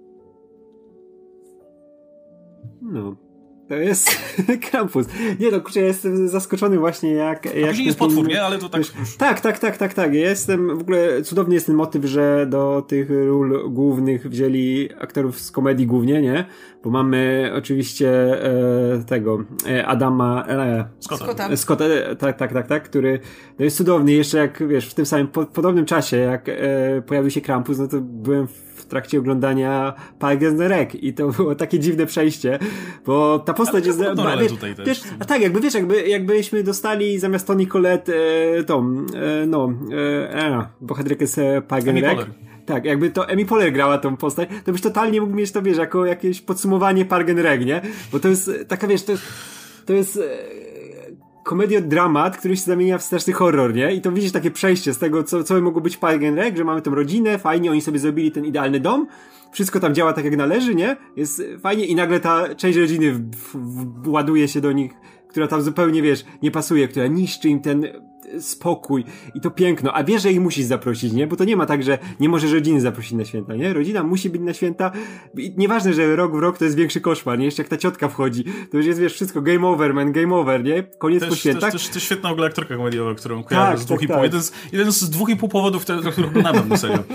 No. To jest Krampus. Nie no, kurczę, ja jestem zaskoczony właśnie jak później jest potwór, nie? Ale to tak... Tak. Ja jestem, w ogóle cudowny jest ten motyw, że do tych ról głównych wzięli aktorów z komedii głównie, nie? Bo mamy oczywiście Adama Scotta, tak, który no jest cudowny. Jeszcze jak, wiesz, w tym samym podobnym czasie, jak pojawił się Krampus, no to byłem w trakcie oglądania Parks and Rec i to było takie dziwne przejście, bo ta postać jest... jakbyśmy dostali zamiast Toni Collette bohaterkę z Parks and Rec. Tak, jakby to Amy Poehler grała tą postać, to byś totalnie mógł mieć to, wiesz, jako jakieś podsumowanie Parks and Rec, nie? Bo to jest taka, wiesz, to jest komediodramat, który się zamienia w straszny horror, nie? I to widzisz takie przejście z tego, co mogło być Parks and Rec, że mamy tą rodzinę, fajnie, oni sobie zrobili ten idealny dom, wszystko tam działa tak jak należy, nie? Jest fajnie i nagle ta część rodziny ładuje się do nich, która tam zupełnie, wiesz, nie pasuje, która niszczy im ten spokój i to piękno, a wiesz, że ich musisz zaprosić, nie? Bo to nie ma tak, że nie możesz rodziny zaprosić na święta, nie? Rodzina musi być na święta i nieważne, że rok w rok to jest większy koszmar, nie? Jeszcze jak ta ciotka wchodzi, to już jest, wiesz, wszystko game over, man, game over, nie? Koniec po świętach. Też świetna w ogóle aktorka komediowa, którą kojarzę z 2,5. Jeden z 2,5 powodów, dla których oglądam tę serię.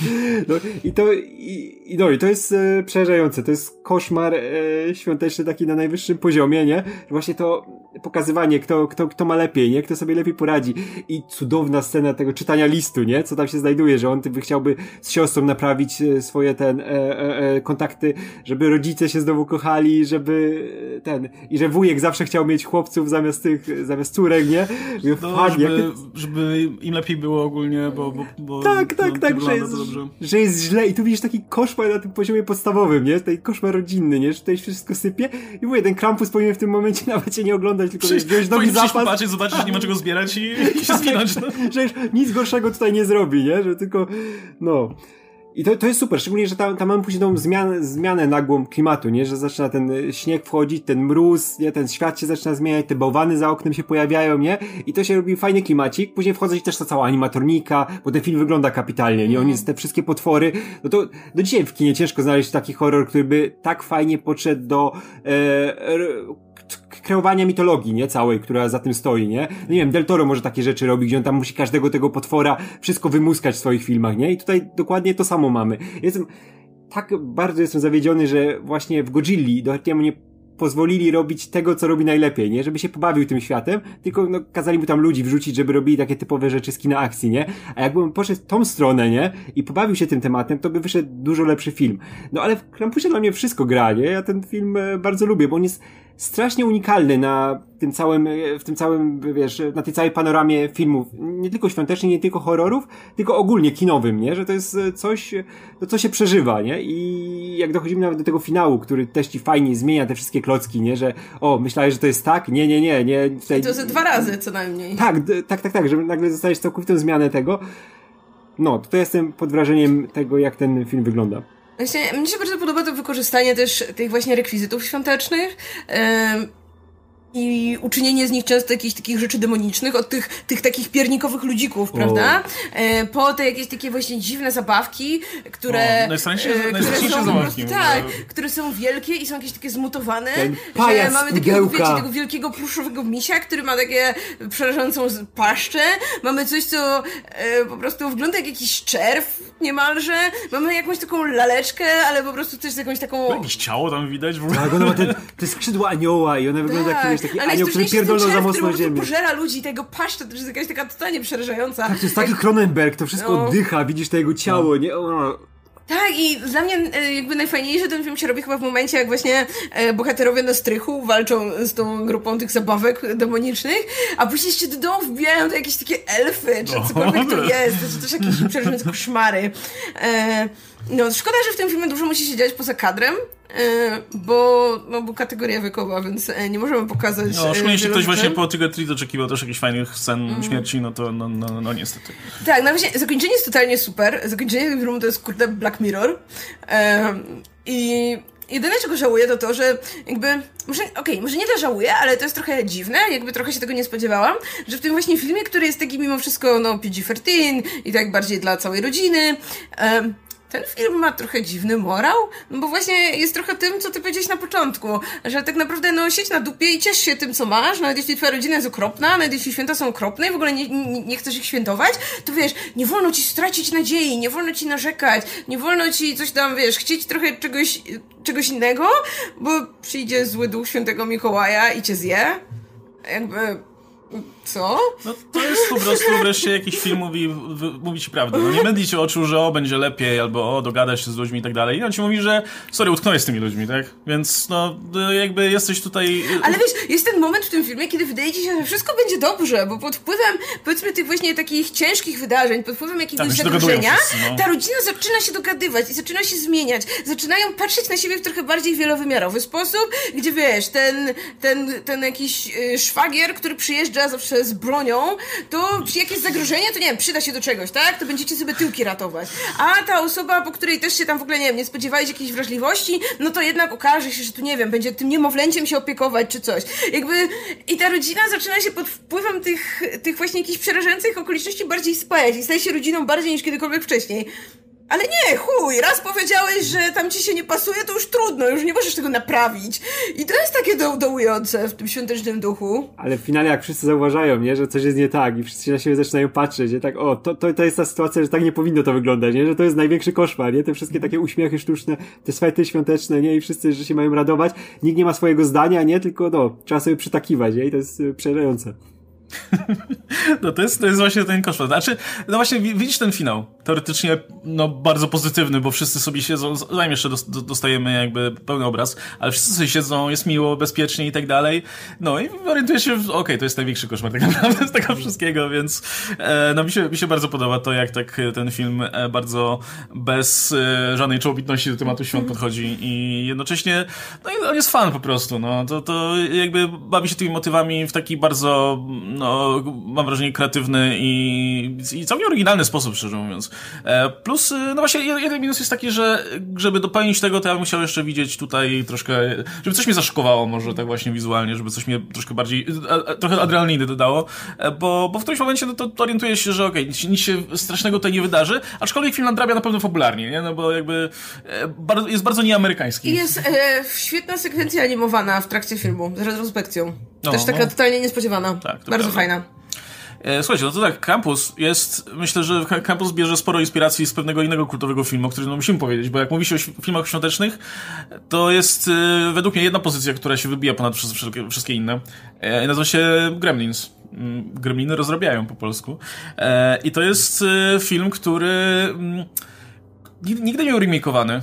No i to jest przerażające, to jest koszmar świąteczny taki na najwyższym poziomie, nie? Właśnie to pokazywanie, kto ma lepiej, nie? Kto sobie lepiej poradzi. I cudowna scena tego czytania listu, nie? Co tam się znajduje, że on chciałby z siostrą naprawić swoje kontakty, żeby rodzice się znowu kochali, i że wujek zawsze chciał mieć chłopców zamiast córek, nie? Żeby im lepiej było ogólnie, bo tak, że jest źle i tu widzisz taki koszmar na tym poziomie podstawowym, nie? Ten koszmar rodzinny, nie? Że tutaj wszystko sypie i mówię, ten Krampus powinien w tym momencie nawet się nie oglądać, tylko wziąć nowy zapas. Popatrzeć, zobaczyć, że nie ma czego zbierać i się spinać. No. Że już nic gorszego tutaj nie zrobi, nie? Że tylko, no... I to jest super, szczególnie, że tam mamy później tą zmianę nagłą klimatu, nie? Że zaczyna ten śnieg wchodzić, ten mróz, nie? Ten świat się zaczyna zmieniać, te bałwany za oknem się pojawiają, nie? I to się robi fajny klimacik. Później wchodzi też ta cała animatronika, bo ten film wygląda kapitalnie, nie? Te wszystkie potwory. No to do dzisiaj w kinie ciężko znaleźć taki horror, który by tak fajnie podszedł do kreowania mitologii, nie? Całej, która za tym stoi, nie? No nie wiem, Del Toro może takie rzeczy robi, gdzie on tam musi każdego tego potwora wszystko wymuskać w swoich filmach, nie? I tutaj dokładnie to samo mamy. Bardzo jestem zawiedziony, że właśnie w Godzilli Doherty'emu nie pozwolili robić tego, co robi najlepiej, nie? Żeby się pobawił tym światem, tylko kazali mu tam ludzi wrzucić, żeby robili takie typowe rzeczy z kina akcji, nie? A jakbym poszedł w tą stronę, nie? I pobawił się tym tematem, to by wyszedł dużo lepszy film. No ale w Krampusie dla mnie wszystko gra, nie? Ja ten film bardzo lubię, bo on jest strasznie unikalny w tym całym, wiesz, na tej całej panoramie filmów, nie tylko świątecznych, nie tylko horrorów, tylko ogólnie kinowym, nie? Że to jest coś, co się przeżywa, nie? I jak dochodzimy nawet do tego finału, który też ci fajnie zmienia te wszystkie klocki, nie? Że myślałeś, że to jest tak? Nie. Tutaj... To ze 2 razy co najmniej. Tak, że nagle dostajesz całkowitą zmianę tego. No, to jestem pod wrażeniem tego, jak ten film wygląda. Właśnie, mnie się bardzo podoba to wykorzystanie też tych właśnie rekwizytów świątecznych i uczynienie z nich często jakichś takich rzeczy demonicznych, od tych takich piernikowych ludzików, prawda? Po te jakieś takie właśnie dziwne zabawki, które najstraszniejsze są zabawki. które są wielkie i są jakieś takie zmutowane, że mamy takiego, wiecie, tego wielkiego pluszowego misia, który ma takie przerażającą paszczę, mamy coś, co po prostu wygląda jak jakiś czerw niemalże, mamy jakąś taką laleczkę, ale po prostu też z jakąś taką... Jakieś ciało tam widać w ogóle. Tak, ona ma te skrzydła anioła i ona wygląda jak taki anioł, który pierdolnął za mocno ziemię. Który pożera ludzi, tego paszcza, to jest jakaś taka totalnie przerażająca. Tak, to jest taki Cronenberg, to wszystko oddycha, widzisz to jego ciało, nie? Tak, i dla mnie jakby najfajniejszy ten film się robi chyba w momencie, jak właśnie bohaterowie na strychu walczą z tą grupą tych zabawek demonicznych, a później jeszcze do domu wbijają to jakieś takie elfy, czy cokolwiek to jest, to też jakieś przerażające koszmary. No, szkoda, że w tym filmie dużo musi się dziać poza kadrem, bo kategoria wiekowa, więc nie możemy pokazać... No, szczególnie jeśli ktoś właśnie po Trigger Treat oczekiwał też jakichś fajnych scen śmierci, no to no niestety. Tak, no właśnie, zakończenie jest totalnie super. Zakończenie tego filmu to jest, kurde, Black Mirror. I jedyne, czego żałuję, to, że jakby... Może nie to żałuję, ale to jest trochę dziwne, jakby trochę się tego nie spodziewałam, że w tym właśnie filmie, który jest taki mimo wszystko, PG-13 i tak bardziej dla całej rodziny... Ten film ma trochę dziwny morał, no bo właśnie jest trochę tym, co ty powiedziałeś na początku, że tak naprawdę siedź na dupie i ciesz się tym, co masz, nawet jeśli twoja rodzina jest okropna, nawet jeśli święta są okropne i w ogóle nie chcesz ich świętować, to wiesz, nie wolno ci stracić nadziei, nie wolno ci narzekać, nie wolno ci coś tam, wiesz, chcieć trochę czegoś innego, bo przyjdzie zły duch świętego Mikołaja i cię zje. Jakby... Co? No to jest po prostu wreszcie jakiś film mówi ci prawdę. No nie mydli ci oczu, że będzie lepiej, albo dogadasz się z ludźmi i tak dalej. I on ci mówi, że sorry, utknąłeś z tymi ludźmi, tak? Więc jakby jesteś tutaj... Ale wiesz, jest ten moment w tym filmie, kiedy wydaje ci się, że wszystko będzie dobrze, bo pod wpływem, powiedzmy, tych właśnie takich ciężkich wydarzeń, pod wpływem jakiegoś zagrożenia, ta rodzina zaczyna się dogadywać i zaczyna się zmieniać. Zaczynają patrzeć na siebie w trochę bardziej wielowymiarowy sposób, gdzie wiesz, ten jakiś szwagier, który przyjeżdża zawsze z bronią, to jak jest zagrożenie, to nie wiem, przyda się do czegoś, tak? To będziecie sobie tyłki ratować. A ta osoba, po której też się tam w ogóle, nie wiem, nie spodziewałeś jakiejś wrażliwości, no to jednak okaże się, że tu, nie wiem, będzie tym niemowlęciem się opiekować, czy coś. Jakby i ta rodzina zaczyna się pod wpływem tych właśnie jakichś przerażających okoliczności bardziej spajać i staje się rodziną bardziej niż kiedykolwiek wcześniej. Ale nie, chuj, raz powiedziałeś, że tam ci się nie pasuje, to już trudno, już nie możesz tego naprawić. I to jest takie dołujące w tym świątecznym duchu. Ale w finale jak wszyscy zauważają, nie, że coś jest nie tak i wszyscy na siebie zaczynają patrzeć, nie, tak, to jest ta sytuacja, że tak nie powinno to wyglądać, nie, że to jest największy koszmar, nie, te wszystkie takie uśmiechy sztuczne, te swety świąteczne, nie, i wszyscy, że się mają radować, nikt nie ma swojego zdania, nie, tylko trzeba sobie przytakiwać, nie, i to jest przerażające. No to jest właśnie ten koszmar. Znaczy, no właśnie widzisz ten finał. Teoretycznie, bardzo pozytywny, bo wszyscy sobie siedzą, zanim jeszcze dostajemy jakby pełny obraz, ale wszyscy sobie siedzą, jest miło, bezpiecznie i tak dalej. No i orientuję się, to jest największy koszmar tak naprawdę z tego wszystkiego, więc mi się bardzo podoba to, jak tak ten film bardzo bez żadnej czołobitności do tematu świąt podchodzi i jednocześnie, on jest fan po prostu, to jakby bawi się tymi motywami w taki bardzo mam wrażenie kreatywny i całkiem oryginalny sposób, szczerze mówiąc. Plus, właśnie jeden minus jest taki, że żeby dopełnić tego, to ja bym chciał jeszcze widzieć tutaj troszkę, żeby coś mnie zaszokowało może tak właśnie wizualnie, żeby coś mnie troszkę bardziej, trochę adrenaliny dodało, bo w którymś momencie to orientuję się, że nic się strasznego tutaj nie wydarzy, aczkolwiek film nadrabia na pewno fabularnie, nie? Bo jakby jest bardzo nieamerykański. I jest świetna sekwencja animowana w trakcie filmu, z retrospekcją. Też taka totalnie niespodziewana. Tak, bardzo fajna. Słuchajcie, to tak, Krampus jest, myślę, że Krampus bierze sporo inspiracji z pewnego innego kultowego filmu, o którym musimy powiedzieć, bo jak mówi się o filmach świątecznych, to jest według mnie jedna pozycja, która się wybija ponad wszystkie inne. Nazywa się Gremlins. Gremliny rozrabiają po polsku. I to jest film, który nigdy nie był remake'owany.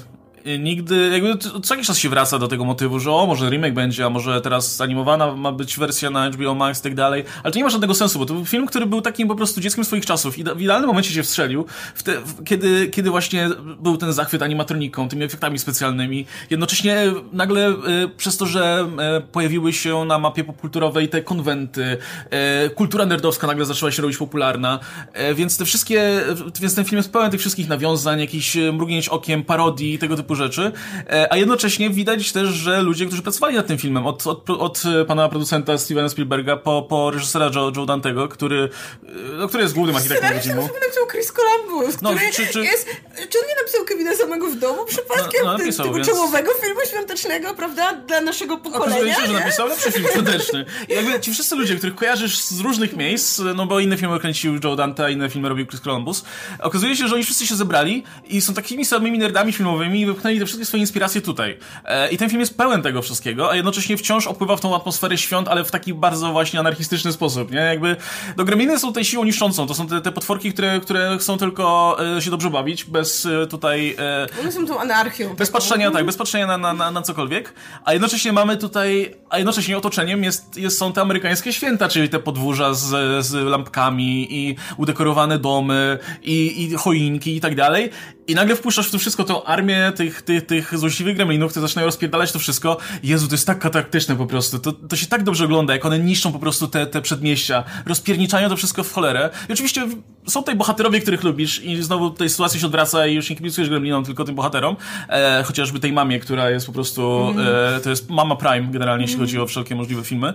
nigdy, jakby co jakiś czas się wraca do tego motywu, że może remake będzie, a może teraz animowana ma być wersja na HBO Max i tak dalej, ale to nie ma żadnego sensu, bo to był film, który był takim po prostu dzieckiem swoich czasów i w idealnym momencie się wstrzelił, kiedy właśnie był ten zachwyt animatroniką, tymi efektami specjalnymi, jednocześnie nagle przez to, że pojawiły się na mapie popkulturowej te konwenty, kultura nerdowska nagle zaczęła się robić popularna, więc ten film jest pełen tych wszystkich nawiązań, jakichś mrugnięć okiem, parodii i tego typu rzeczy, a jednocześnie widać też, że ludzie, którzy pracowali nad tym filmem, od pana producenta Stevena Spielberga po reżysera Joe Dantego, który jest głównym architektem tego filmu. Scenariusz napisał Chris Columbus, który jest... Czy on nie napisał Kevina samego w domu przypadkiem? Napisał, tego czołowego filmu świątecznego, prawda? Dla naszego pokolenia. Okazuje się, że napisał lepszy film świąteczny. I jakby ci wszyscy ludzie, których kojarzysz z różnych miejsc, no bo inne filmy kręcił Joe Dante, a inne filmy robił Chris Columbus, okazuje się, że oni wszyscy się zebrali i są takimi samymi nerdami filmowymi i wypchnęli te wszystkie swoje inspiracje tutaj. I ten film jest pełen tego wszystkiego, a jednocześnie wciąż opływa w tą atmosferę świąt, ale w taki bardzo właśnie anarchistyczny sposób, nie? Jakby, Gremliny są tutaj siłą niszczącą. To są te potworki, które chcą tylko się dobrze bawić, bez tutaj... One są tą anarchią. Bez patrzenia, bez patrzenia na cokolwiek, a jednocześnie otoczeniem są te amerykańskie święta, czyli te podwórza z lampkami i udekorowane domy i choinki i tak dalej. I nagle wpuszczasz w to wszystko tą armię tych złośliwych gremlinów, które zaczynają rozpierdalać to wszystko. Jezu, to jest tak kataktyczne po prostu. To się tak dobrze ogląda, jak one niszczą po prostu te przedmieścia. Rozpierniczają to wszystko w cholerę. I oczywiście są tutaj bohaterowie, których lubisz i znowu tutaj sytuacja się odwraca i już nie kibicujesz gremlinom, tylko tym bohaterom. Chociażby tej mamie, która jest po prostu... to jest Mama Prime generalnie, jeśli chodzi o wszelkie możliwe filmy.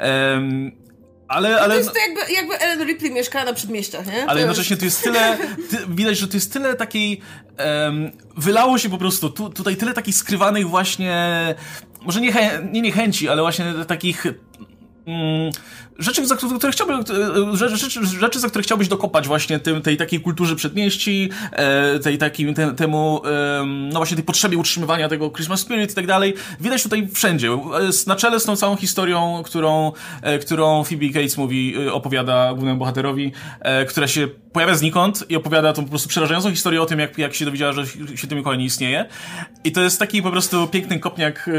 Ale... To jest to jakby Ellen Ripley mieszkała na przedmieściach, nie? Ale jednocześnie tu jest tyle... widać, że tu jest tyle takiej... wylało się po prostu tutaj tyle takich skrywanych właśnie... Może nie niechęci, ale właśnie takich... rzeczy, za które chciałbyś dokopać właśnie tej takiej kulturze przedmieści, no właśnie tej potrzebie utrzymywania tego Christmas Spirit i tak dalej. Widać tutaj wszędzie. Na czele z tą całą historią, którą Phoebe Cates opowiada głównemu bohaterowi, która się pojawia znikąd i opowiada tą po prostu przerażającą historię o tym, jak się dowiedziała, że Święty Mikołaj nie istnieje. I to jest taki po prostu piękny kopniak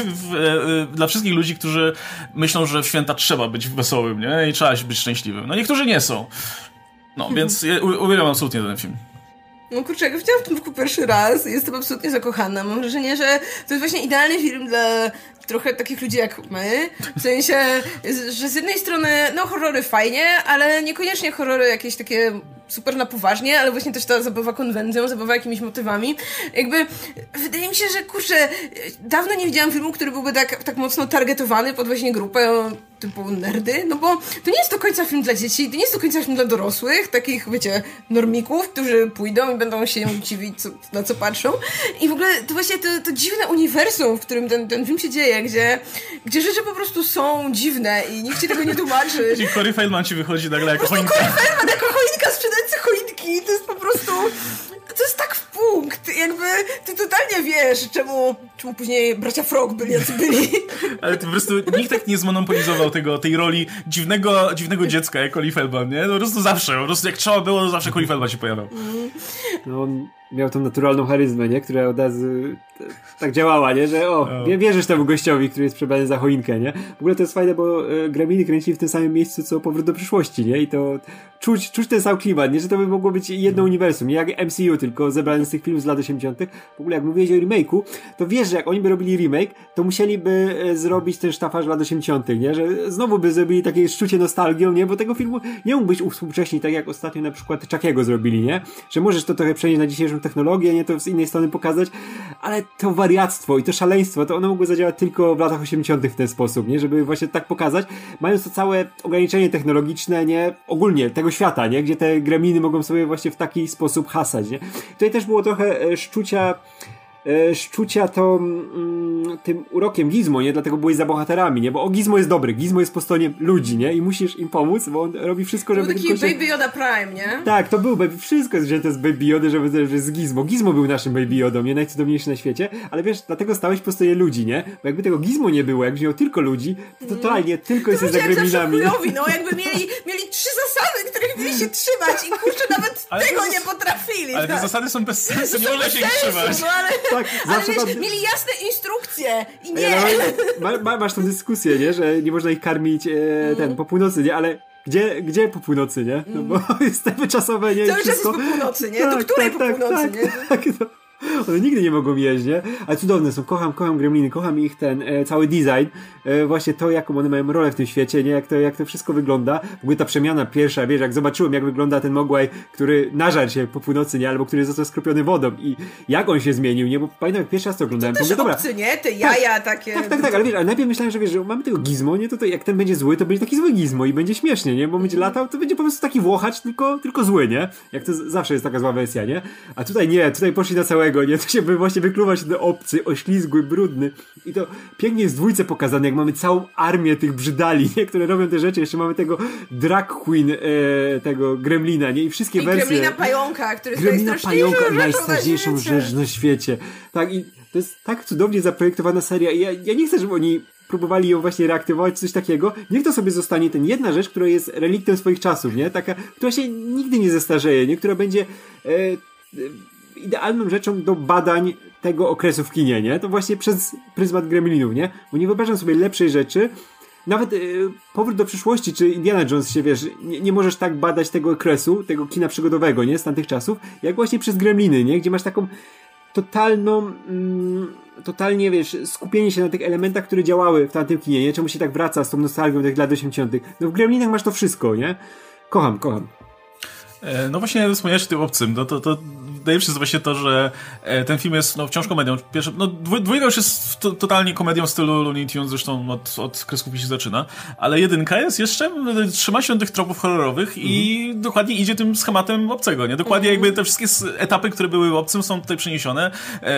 dla wszystkich ludzi, którzy myślą, że w święta trzeba być wesołym, nie? I trzeba być szczęśliwym. No niektórzy nie są. No, więc uwielbiam absolutnie ten film. No kurczę, jak widziałam w tym filmu pierwszy raz, jestem absolutnie zakochana. Mam wrażenie, że to jest właśnie idealny film dla trochę takich ludzi jak my. W sensie, że z jednej strony, no horrory fajnie, ale niekoniecznie horrory jakieś takie super na poważnie, ale właśnie też ta zabawa konwencją, zabawa jakimiś motywami. Jakby, wydaje mi się, że kurczę, dawno nie widziałam filmu, który byłby tak mocno targetowany pod właśnie grupę typu nerdy, no bo to nie jest do końca film dla dzieci, to nie jest do końca film dla dorosłych, takich, wiecie, normików, którzy pójdą i będą się dziwić, na co patrzą. I w ogóle to właśnie to dziwne uniwersum, w którym ten film się dzieje, gdzie rzeczy po prostu są dziwne i nikt ci tego nie tłumaczy. Czyli Corey Feldman ci wychodzi nagle jako choinka. Corey Feldman jako choinka, sprzedający choinki, to jest po prostu... To jest tak w punkt, jakby ty totalnie wiesz, czemu później bracia Frog byli, jacy byli. Ale po prostu nikt tak nie zmonopolizował tej roli dziwnego dziecka jak Corey Feldman, nie? No po prostu zawsze, jak trzeba było, to zawsze Corey Feldman się pojawiał. No on miał tą naturalną charyzmę, nie? Która od razu tak działała, nie? Że wierzysz temu gościowi, który jest przebrany za choinkę, nie? W ogóle to jest fajne, bo Gremliny kręcili w tym samym miejscu, co Powrót do przyszłości, nie? I to czuć ten sam klimat, nie? Że to by mogło być jedno uniwersum, nie jak MCU, tylko zebrane z tych filmów z lat 80. W ogóle jak mówiłeś o remake'u, to wiesz, że jak oni by robili remake, to musieliby zrobić ten sztafaż lat 80., nie? Że znowu by zrobili takie szczucie nostalgią, nie? Bo tego filmu nie mógłbyś uwspółcześnić, tak jak ostatnio na przykład Chuckiego zrobili, nie? Że możesz to trochę przenieść na dzisiejszą technologię, nie? To z innej strony pokazać, ale to wariactwo i to szaleństwo, to one mogły zadziałać tylko w latach 80. w ten sposób, nie? Żeby właśnie tak pokazać, mając to całe ograniczenie technologiczne, nie? Ogólnie tego świata, nie? Gdzie te gremliny mogą sobie właśnie w taki sposób hasać, nie? Tutaj też było trochę szczucia tym urokiem Gizmo, nie? Dlatego byłeś za bohaterami, nie? Bo Gizmo jest dobry, Gizmo jest po stronie ludzi, nie? I musisz im pomóc, bo on robi wszystko, żeby... To był taki Baby Yoda Prime, nie? Tak, to był wszystko jest wzięte z Baby Yody, żeby z Gizmo. Gizmo był naszym Baby Yodą, nie? Najcudowniejszy na świecie, ale wiesz, dlatego stałeś po stronie ludzi, nie? Bo jakby tego Gizmo nie było, jakbyś miał tylko ludzi, to totalnie tylko jesteś za gremlinami. No, jakby mieli 3 zasady, których mieli się trzymać i kurczę, nawet tego nie potrafili. Ale te zasady są bez sensu, nie można się ich trzymać. To tak, Ale zawsze wiesz, mieli jasne instrukcje i nie. Masz tą dyskusję, nie? Że nie można ich karmić po północy, nie? Ale gdzie po północy, nie? No bo jest te czasowe, nie? Cały czas jest po północy, nie? Do której po północy, nie? Tak, no. One nigdy nie mogą jeść, nie? Ale cudowne są, kocham Gremliny, kocham ich cały design, właśnie to, jaką one mają rolę w tym świecie, nie? Jak to wszystko wygląda. W ogóle ta przemiana pierwsza, wiesz, jak zobaczyłem, jak wygląda ten Mogwai, który nażarł się po północy, nie? Albo który został skropiony wodą i jak on się zmienił, nie? Bo pamiętam, jak pierwszy raz to oglądałem. To też obcy, nie? Te jaja takie. Tak, ale wiesz, ale najpierw myślałem, że wiesz, że mamy tego Gizmo, nie? To jak ten będzie zły, to będzie taki zły Gizmo i będzie śmiesznie, nie? Bo będzie latał, to będzie po prostu taki włochacz, tylko zły, nie? Jak to zawsze jest taka zła wersja, nie? A tutaj nie, tutaj poszli na całego, nie? To się właśnie wykluwa się ten obcy, oślizgły, brudny. I to pięknie jest w dwójce pokazane, jak mamy całą armię tych brzydali, nie? Które robią te rzeczy. Jeszcze mamy tego drag queen, tego Gremlina, nie? I wszystkie wersje. Gremlina pająka, który jest Gremlina pająka, najstraszniejszą rzecz na świecie. Tak, i to jest tak cudownie zaprojektowana seria. I ja nie chcę, żeby oni próbowali ją właśnie reaktywować, coś takiego. Niech to sobie zostanie jedna rzecz, która jest reliktem swoich czasów, nie? Taka, która się nigdy nie zestarzeje, nie? Która będzie idealną rzeczą do badań tego okresu w kinie, nie? To właśnie przez pryzmat Gremlinów, nie? Bo nie wyobrażam sobie lepszej rzeczy. Nawet Powrót do przyszłości, czy Indiana Jones się, wiesz, nie możesz tak badać tego okresu, tego kina przygodowego, nie? Z tamtych czasów, jak właśnie przez Gremliny, nie? Gdzie masz taką totalnie, wiesz, skupienie się na tych elementach, które działały w tamtym kinie, nie? Czemu się tak wraca z tą nostalgią tych lat 80. No w Gremlinach masz to wszystko, nie? Kocham. No właśnie wspomniałeś o tym obcym, no to najlepsze jest właśnie to, że ten film jest wciąż komedią. Dwójka już jest totalnie komedią w stylu Looney Tunes, zresztą od kreskówki się zaczyna, ale jedynka jest jeszcze, trzyma się tych tropów horrorowych i dokładnie idzie tym schematem obcego, nie? Dokładnie jakby te wszystkie etapy, które były obcym, są tutaj przeniesione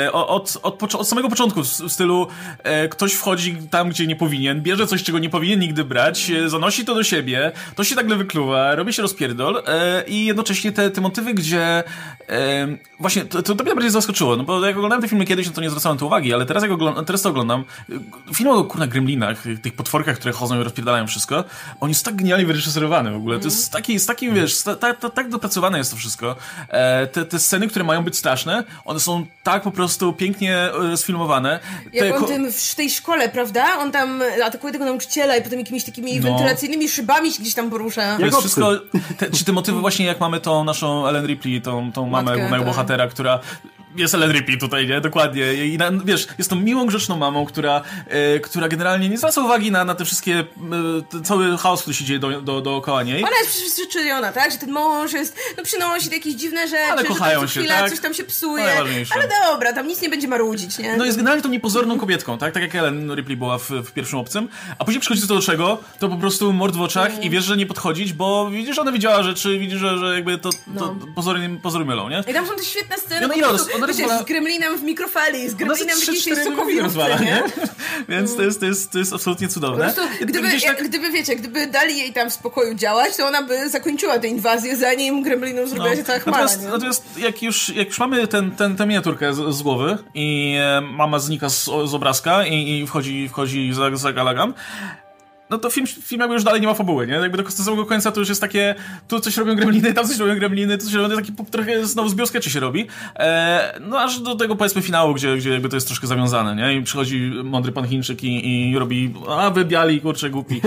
od samego początku, w stylu ktoś wchodzi tam, gdzie nie powinien, bierze coś, czego nie powinien nigdy brać, zanosi to do siebie, to się nagle wykluwa, robi się rozpierdol i jednocześnie te motywy, gdzie właśnie to mnie bardziej zaskoczyło, no bo jak oglądałem te filmy kiedyś, no to nie zwracałem tu uwagi, ale teraz to oglądam. Film o Gremlinach, tych potworkach, które chodzą i rozpierdalają wszystko, on jest tak genialnie wyreżyserowany w ogóle. To jest taki, wiesz, tak dopracowane jest to wszystko. Te sceny, które mają być straszne, one są tak po prostu pięknie sfilmowane. Jak on w tej szkole, prawda? On tam atakuje tego nauczyciela i potem jakimiś takimi wentylacyjnymi szybami się gdzieś tam porusza. To jest wszystko, te motywy właśnie, jak mamy tą naszą Ellen Ripley, tą mamę głównego bohatera, która jest Ellen Ripley tutaj, nie? Dokładnie. I wiesz, jest tą miłą, grzeczną mamą, która generalnie nie zwraca uwagi na te wszystkie, cały chaos, który się dzieje dookoła niej. Ona jest przyzwyczajona, tak? Że ten mąż jest, przynosi jakieś dziwne rzeczy, ale kochają się, tak? Coś tam się psuje. Ale dobra, tam nic nie będzie marudzić, nie? No jest generalnie tą niepozorną kobietką, tak? Tak jak Ellen Ripley była w pierwszym Obcym. A później przychodzi do czego? To po prostu mord w oczach i wiesz, że nie podchodzić, bo widzisz, że ona widziała rzeczy, widzisz, że jakby to pozory mylą, nie? I tam są te świetne sceny. Z Gremlinem w mikrofali, z Gremlinem w jakiejś sokowniówce, nie? Więc to jest absolutnie cudowne. Po prostu, gdyby dali jej tam w spokoju działać, to ona by zakończyła tę inwazję, zanim Gremlinom zrobiła się cała chmara. Natomiast jak już mamy tę miniaturkę z głowy i mama znika z obrazka i wchodzi za Gallagher, no to film jakby już dalej nie ma fabuły, nie? Jakby do samego końca to już jest takie, tu coś robią Gremliny, tam coś robią Gremliny, tu coś robią, taki trochę znowu zbiór sketchy się robi. No aż do tego powiedzmy finału, gdzie jakby to jest troszkę zawiązane, nie? I przychodzi mądry pan Chińczyk i robi, wy biali, kurczę, głupi.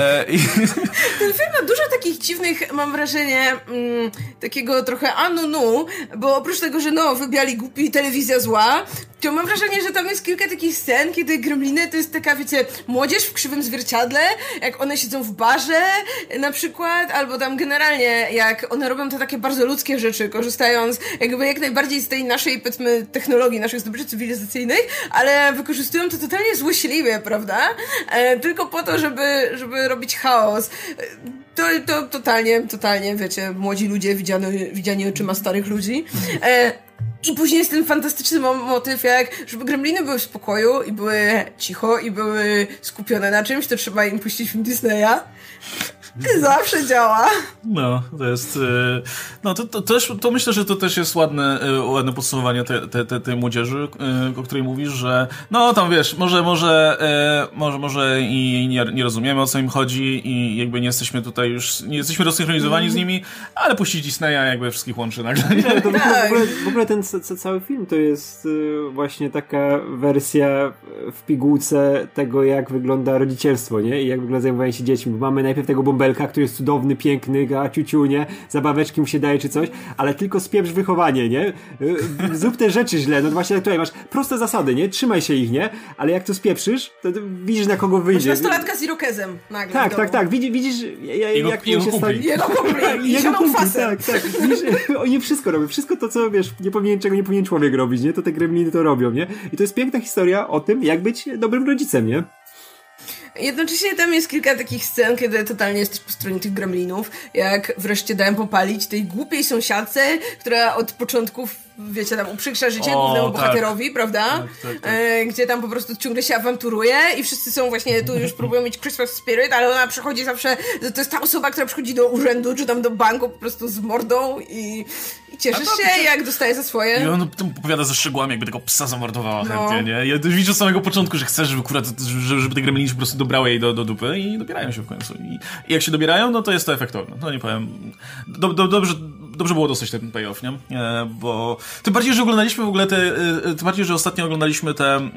Ten film ma dużo takich dziwnych, mam wrażenie, takiego trochę anunu, bo oprócz tego, że wy biali, głupi, telewizja zła, to mam wrażenie, że tam jest kilka takich scen, kiedy Gremliny to jest taka, wiecie, młodzież w krzywym zwierciadle, jak one siedzą w barze na przykład, albo tam generalnie jak one robią te takie bardzo ludzkie rzeczy, korzystając jakby jak najbardziej z tej naszej, powiedzmy, technologii, naszych zdobyczy cywilizacyjnych, ale wykorzystują to totalnie złośliwie, prawda? Tylko po to, żeby robić chaos. To totalnie, wiecie, młodzi ludzie widziani oczyma starych ludzi. I później jest ten fantastyczny motyw, żeby Gremliny były w spokoju i były cicho i były skupione na czymś, to trzeba im puścić film Disneya. Zawsze działa. No, to jest... No, to myślę, że to też jest ładne podsumowanie tej młodzieży, o której mówisz, że no tam wiesz, może i nie rozumiemy, o co im chodzi i jakby nie jesteśmy tutaj już, nie jesteśmy rozsynchronizowani z nimi, ale puścić Disneya jakby wszystkich łączy nagle. Nie, to w ogóle ten cały film to jest właśnie taka wersja w pigułce tego, jak wygląda rodzicielstwo, nie? I jak wygląda zajmowanie się dziećmi. Bo mamy najpierw tego bąbelka, który jest cudowny, piękny, ciuciu, nie? Zabaweczki mu się daje czy coś, ale tylko spieprz wychowanie, nie? Zrób te rzeczy źle. No właśnie tutaj masz proste zasady, nie? Trzymaj się ich, nie? Ale jak to spieprzysz, to widzisz, na kogo wyjdzie. Nastolatka z irokezem nagle. Tak. Widzisz, jak jego się kumpli. Jego kumpli. Jego kumpli, tak. Widzisz, oni wszystko robią. Wszystko to, co wiesz, czego nie powinien człowiek robić, nie? To te gremliny to robią, nie? I to jest piękna historia o tym, jak być dobrym rodzicem, nie? Jednocześnie tam jest kilka takich scen, kiedy totalnie jesteś po stronie tych gremlinów, jak wreszcie dałem popalić tej głupiej sąsiadce, która od początków, wiecie, tam uprzykrza życie głównemu bohaterowi, prawda? Tak. Gdzie tam po prostu ciągle się awanturuje i wszyscy są właśnie, tu już próbują mieć Christmas spirit, ale ona przychodzi zawsze, to jest ta osoba, która przychodzi do urzędu, czy tam do banku po prostu z mordą i cieszysz się, jak dostaje za swoje. I on tam opowiada ze szczegółami, jakby tego psa zamordowała chętnie, nie? Ja widzę od samego początku, że chcesz, żeby te gremliny po prostu dobrały jej do dupy i dobierają się w końcu. I jak się dobierają, no to jest to efektowne. No nie powiem. Dobrze było dostać ten payoff, nie? Bo tym bardziej, że oglądaliśmy w ogóle tym bardziej, że ostatnio oglądaliśmy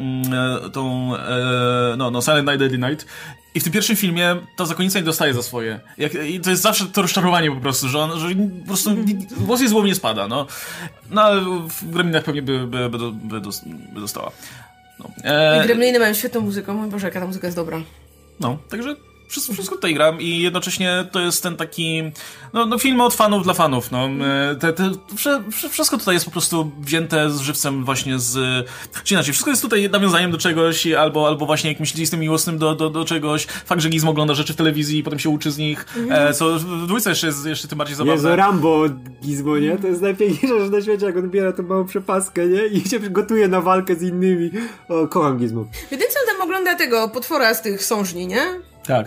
Silent Night, Deadly Night. I w tym pierwszym filmie ta zakonnica nie dostaje za swoje. I to jest zawsze to rozczarowanie po prostu, że po prostu włos jej z głowy nie spada, no. No ale w Gremlinach pewnie by dostała. No. I Gremliny mają świetną muzykę, mój Boże, jaka ta muzyka jest dobra. No, także wszystko tutaj gram i jednocześnie to jest ten taki film od fanów dla fanów, no. Wszystko tutaj jest po prostu wzięte z żywcem właśnie czy inaczej, wszystko jest tutaj nawiązaniem do czegoś albo właśnie jakimś listem miłosnym do czegoś. Fakt, że Gizmo ogląda rzeczy w telewizji i potem się uczy z nich, co w dwójce jeszcze tym bardziej zabawne. Jezu, Rambo Gizmo, nie? To jest najpiękniejsza rzecz na świecie, jak on biera tą małą przepaskę, nie? I się gotuje na walkę z innymi. O, kocham Gizmo. Jedynie on tam ogląda tego potwora z tych sążni, nie? Tak.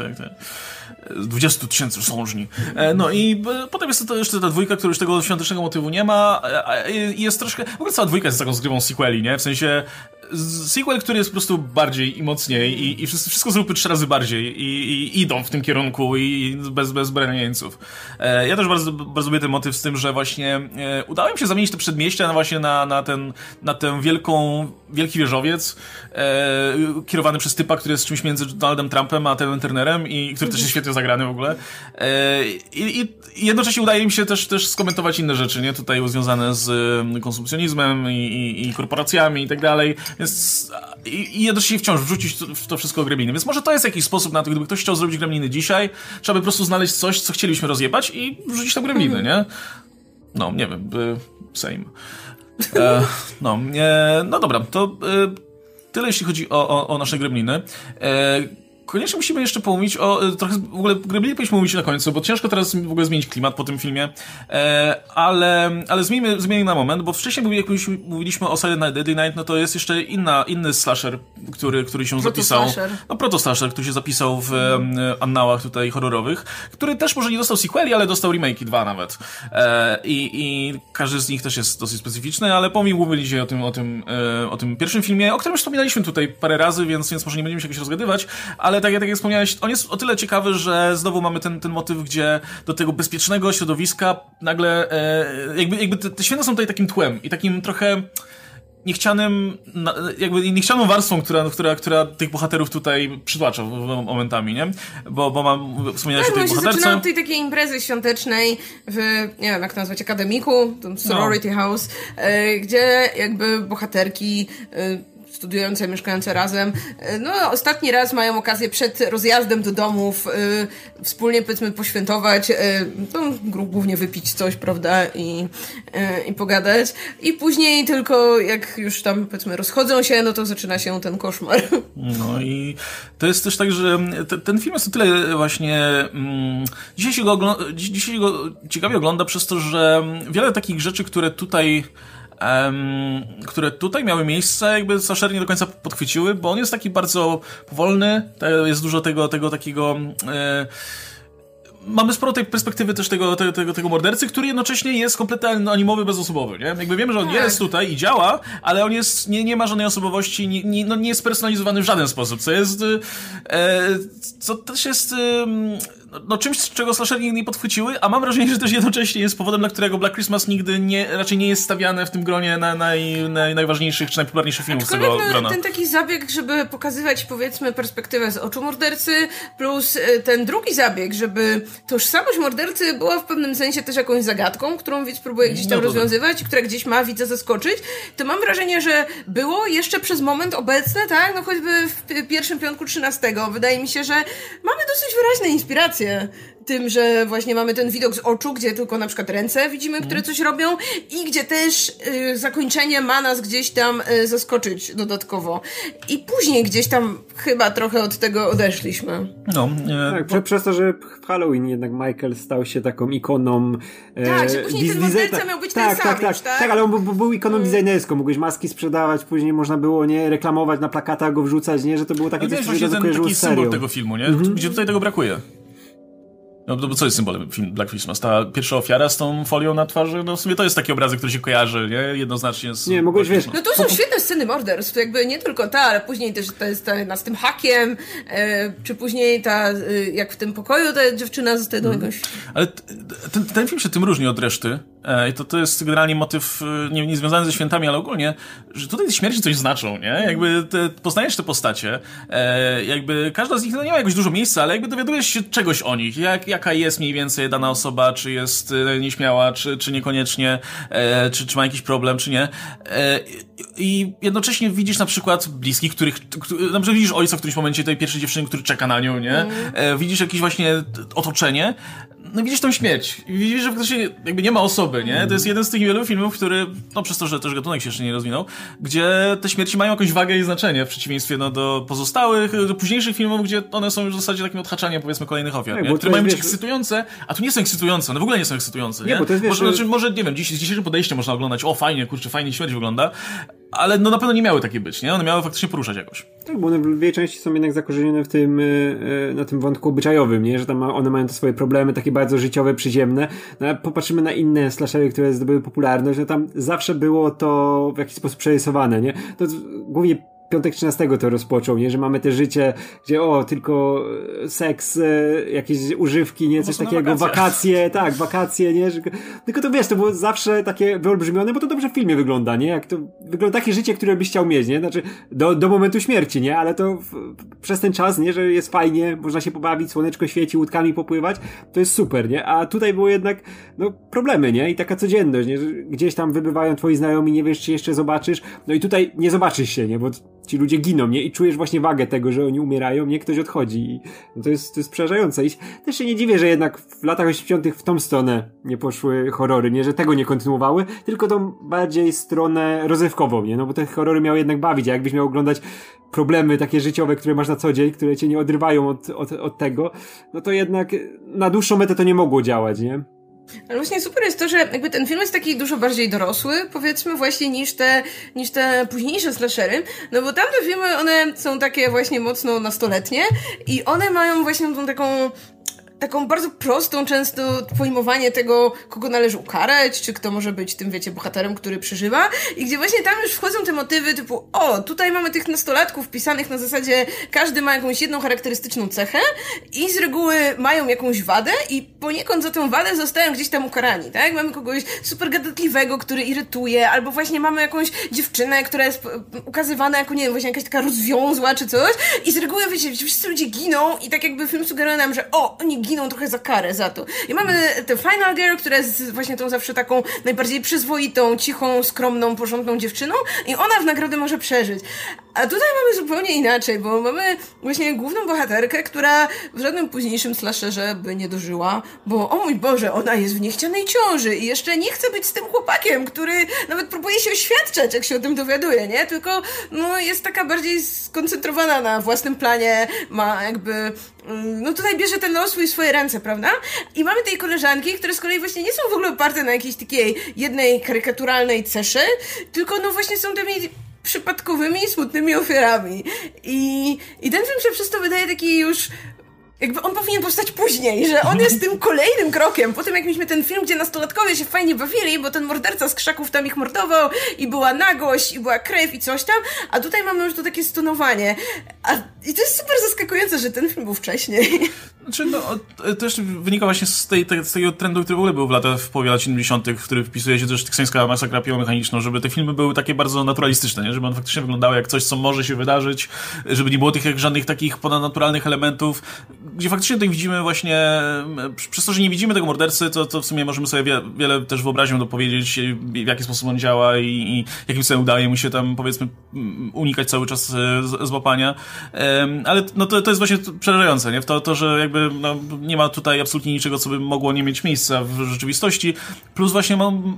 20 000 sążni. No i potem jest to jeszcze ta dwójka, która już tego świątecznego motywu nie ma. I jest troszkę... W ogóle cała dwójka jest taką zgrywą sequeli, nie? W sensie sequel, który jest po prostu bardziej i mocniej i wszystko zróbmy 3 razy bardziej i idą w tym kierunku i bez brania jeńców. Ja też bardzo lubię ten motyw z tym, że właśnie udało im się zamienić te przedmieścia właśnie na ten wielki wieżowiec kierowany przez typa, który jest czymś między Donaldem Trumpem a Timem Turnerem i który też jest świetnie zagrany w ogóle. I jednocześnie udaje im się też skomentować inne rzeczy, nie? Tutaj związane z konsumpcjonizmem i korporacjami i tak dalej. Więc i jednocześnie wciąż wrzucić w to wszystko Gremliny. Więc może to jest jakiś sposób na to, gdyby ktoś chciał zrobić Gremliny dzisiaj, trzeba by po prostu znaleźć coś, co chcielibyśmy rozjebać i wrzucić tam Gremliny, nie? No, nie wiem, same. No dobra, to tyle jeśli chodzi o nasze Gremliny. Koniecznie musimy jeszcze pomówić trochę w ogóle Gremliny powinniśmy mówić na końcu, bo ciężko teraz w ogóle zmienić klimat po tym filmie, ale zmienimy na moment, bo wcześniej jak mówiliśmy o Silent Night, Deadly Night, no to jest jeszcze inny slasher, który się zapisał. No proto-slasher, który się zapisał w annałach tutaj horrorowych, który też może nie dostał sequeli, ale dostał remake'i 2 nawet. I każdy z nich też jest dosyć specyficzny, ale mówili dzisiaj o tym pierwszym filmie, o którym już wspominaliśmy tutaj parę razy, więc może nie będziemy się jakoś rozgadywać, ale tak jak wspomniałeś, on jest o tyle ciekawy, że znowu mamy ten motyw, gdzie do tego bezpiecznego środowiska nagle jakby te święta są tutaj takim tłem i takim trochę niechcianą warstwą, która tych bohaterów tutaj przytłacza momentami, nie? Bo wspomniałeś o tej bohaterce. Zaczyna od tej takiej imprezy świątecznej w, nie wiem jak to nazwać, akademiku, sorority house, gdzie jakby bohaterki studiujące, mieszkające razem, no ostatni raz mają okazję przed rozjazdem do domów wspólnie powiedzmy poświętować, głównie wypić coś, prawda, i pogadać. I później tylko jak już tam powiedzmy rozchodzą się, no to zaczyna się ten koszmar. No i to jest też tak, że ten film jest o tyle właśnie dzisiaj się go ciekawie ogląda przez to, że wiele takich rzeczy, które tutaj miały miejsce, jakby slashery nie do końca podchwyciły, bo on jest taki bardzo powolny, jest dużo tego takiego mamy sporo tej perspektywy też tego mordercy, który jednocześnie jest kompletnie anonimowy, bezosobowy, nie? Jakby wiemy, że on jest tutaj i działa, ale on jest, nie ma żadnej osobowości, nie jest personalizowany w żaden sposób, co też jest czymś, czego slashery nie podchwyciły, a mam wrażenie, że też jednocześnie jest powodem, dla którego Black Christmas nigdy raczej nie jest stawiane w tym gronie najważniejszych czy najpopularniejszych filmów z tego grona. Ten taki zabieg, żeby pokazywać, powiedzmy, perspektywę z oczu mordercy, plus ten drugi zabieg, żeby tożsamość mordercy była w pewnym sensie też jakąś zagadką, którą widz próbuje gdzieś tam rozwiązywać i która gdzieś ma widza zaskoczyć, to mam wrażenie, że było jeszcze przez moment obecne, tak? No choćby w pierwszym piątku 13. Wydaje mi się, że mamy dosyć wyraźne inspiracje tym, że właśnie mamy ten widok z oczu, gdzie tylko na przykład ręce widzimy, które coś robią i gdzie też zakończenie ma nas gdzieś tam zaskoczyć dodatkowo. I później gdzieś tam chyba trochę od tego odeszliśmy. Tak, przez to, że w Halloween jednak Michael stał się taką ikoną tak, że później ten morderca miał być ten sam już, tak? Tak, ale on był ikoną designerską, mogłeś maski sprzedawać, później można było, nie, reklamować na plakatach, go wrzucać, nie, że to było takie coś, co się taki symbol tego filmu, nie? Gdzie tutaj tego brakuje. No bo co jest symbolem filmu Black Christmas? Ta pierwsza ofiara z tą folią na twarzy? No w sumie to jest taki obrazek, który się kojarzy, nie? Jednoznacznie z... Nie, mogłeś, wiesz... No to są świetne sceny morderstw, jakby nie tylko ta, ale później też to jest ta z tym hakiem, czy później ta, jak w tym pokoju ta dziewczyna zostaje do jakąś... Ale ten film się tym różni od reszty. I to jest generalnie motyw nie związany ze świętami, ale ogólnie, że tutaj śmierci coś znaczą, nie? Jakby poznajesz te postacie, jakby każda z nich nie ma jakoś dużo miejsca, ale jakby dowiadujesz się czegoś o nich, jaka jest mniej więcej dana osoba, czy jest nieśmiała, czy niekoniecznie, czy ma jakiś problem, czy nie. I jednocześnie widzisz na przykład bliskich, na przykład widzisz ojca w którymś momencie tej pierwszej dziewczyny, który czeka na nią, nie? Widzisz jakieś właśnie otoczenie, no widzisz tą śmierć. I widzisz, że faktycznie jakby nie ma osoby, nie? To jest jeden z tych wielu filmów, który, no przez to, że też gatunek się jeszcze nie rozwinął, gdzie te śmierci mają jakąś wagę i znaczenie, w przeciwieństwie do pozostałych, do późniejszych filmów, gdzie one są już w zasadzie takim odhaczaniem, powiedzmy, kolejnych ofiar, nie? Które mają być ekscytujące, a tu nie są ekscytujące, no w ogóle nie są ekscytujące, nie? Bo to jest, może, nie wiem, z dzisiejszym podejściem można oglądać, o fajnie, kurczę, fajnie śmierć wygląda, ale no na pewno nie miały takie być, nie? One miały faktycznie poruszać jakoś. Tak, bo one w jej części są jednak zakorzenione w tym, na tym wątku obyczajowym, nie? Że tam one mają te swoje problemy takie bardzo życiowe, przyziemne. No, a popatrzymy na inne slashery, które zdobyły popularność, że tam zawsze było to w jakiś sposób przerysowane, nie? To głównie Piątek 13 to rozpoczął, nie? Że mamy te życie, gdzie tylko seks, jakieś używki, nie? Coś takiego, wakacje, nie? Tylko to wiesz, to było zawsze takie wyolbrzymione, bo to dobrze w filmie wygląda, nie? Jak to wygląda takie życie, które byś chciał mieć, nie? Znaczy, do momentu śmierci, nie? Ale to przez ten czas, nie? Że jest fajnie, można się pobawić, słoneczko świeci, łódkami popływać, to jest super, nie? A tutaj było jednak, problemy, nie? I taka codzienność, nie? Że gdzieś tam wybywają twoi znajomi, nie wiesz, czy jeszcze zobaczysz, no i tutaj nie zobaczysz się, nie? Bo ci ludzie giną, nie? I czujesz właśnie wagę tego, że oni umierają, nie? Ktoś odchodzi. I to jest przerażające. I też się nie dziwię, że jednak w latach 80. w tą stronę nie poszły horrory, nie? Że tego nie kontynuowały, tylko tą bardziej stronę rozrywkową, nie? No bo te horrory miały jednak bawić, a jakbyś miał oglądać problemy takie życiowe, które masz na co dzień, które cię nie odrywają od tego, no to jednak na dłuższą metę to nie mogło działać, nie? Ale właśnie super jest to, że jakby ten film jest taki dużo bardziej dorosły, powiedzmy, właśnie niż te późniejsze slashery, no bo tamte filmy, one są takie właśnie mocno nastoletnie i one mają właśnie tą taką bardzo prostą często pojmowanie tego, kogo należy ukarać, czy kto może być tym, wiecie, bohaterem, który przeżywa i gdzie właśnie tam już wchodzą te motywy typu, tutaj mamy tych nastolatków pisanych na zasadzie, każdy ma jakąś jedną charakterystyczną cechę i z reguły mają jakąś wadę i poniekąd za tę wadę zostają gdzieś tam ukarani, tak? Mamy kogoś super gadatliwego, który irytuje, albo właśnie mamy jakąś dziewczynę, która jest ukazywana jako, nie wiem, właśnie jakaś taka rozwiązła czy coś i z reguły, wiecie, wszyscy ludzie giną i tak jakby film sugeruje nam, że oni giną trochę za karę za to. I mamy tę Final Girl, która jest właśnie tą zawsze taką najbardziej przyzwoitą, cichą, skromną, porządną dziewczyną i ona w nagrodę może przeżyć. A tutaj mamy zupełnie inaczej, bo mamy właśnie główną bohaterkę, która w żadnym późniejszym slasherze by nie dożyła, bo o mój Boże, ona jest w niechcianej ciąży i jeszcze nie chce być z tym chłopakiem, który nawet próbuje się oświadczać, jak się o tym dowiaduje, nie? Tylko jest taka bardziej skoncentrowana na własnym planie, ma jakby tutaj bierze ten los w swoje ręce, prawda? I mamy tej koleżanki, które z kolei właśnie nie są w ogóle oparte na jakiejś takiej jednej karykaturalnej ceszy, tylko właśnie są tymi przypadkowymi, smutnymi ofiarami. I ten film się przez to wydaje taki już jakby on powinien powstać później, że on jest tym kolejnym krokiem. Potem jak mieliśmy ten film, gdzie nastolatkowie się fajnie bawili, bo ten morderca z krzaków tam ich mordował i była nagość, i była krew i coś tam, a tutaj mamy już to takie stonowanie. I to jest super zaskakujące, że ten film był wcześniej. Znaczy, no, to też wynika właśnie z tego trendu, który w ogóle był w połowie lat 70., który wpisuje się też teksańska masakra piłomechaniczną, żeby te filmy były takie bardzo naturalistyczne, nie? Żeby one faktycznie wyglądały jak coś, co może się wydarzyć, żeby nie było tych żadnych takich ponadnaturalnych elementów, gdzie faktycznie tutaj widzimy właśnie, przez to, że nie widzimy tego mordercy, to w sumie możemy sobie wiele też wyobraźnią dopowiedzieć, w jaki sposób on działa i jakim sobie udaje mu się tam, powiedzmy, unikać cały czas złapania. Ale no to jest właśnie przerażające, nie? To, że jakby no, nie ma tutaj absolutnie niczego, co by mogło nie mieć miejsca w rzeczywistości. Plus właśnie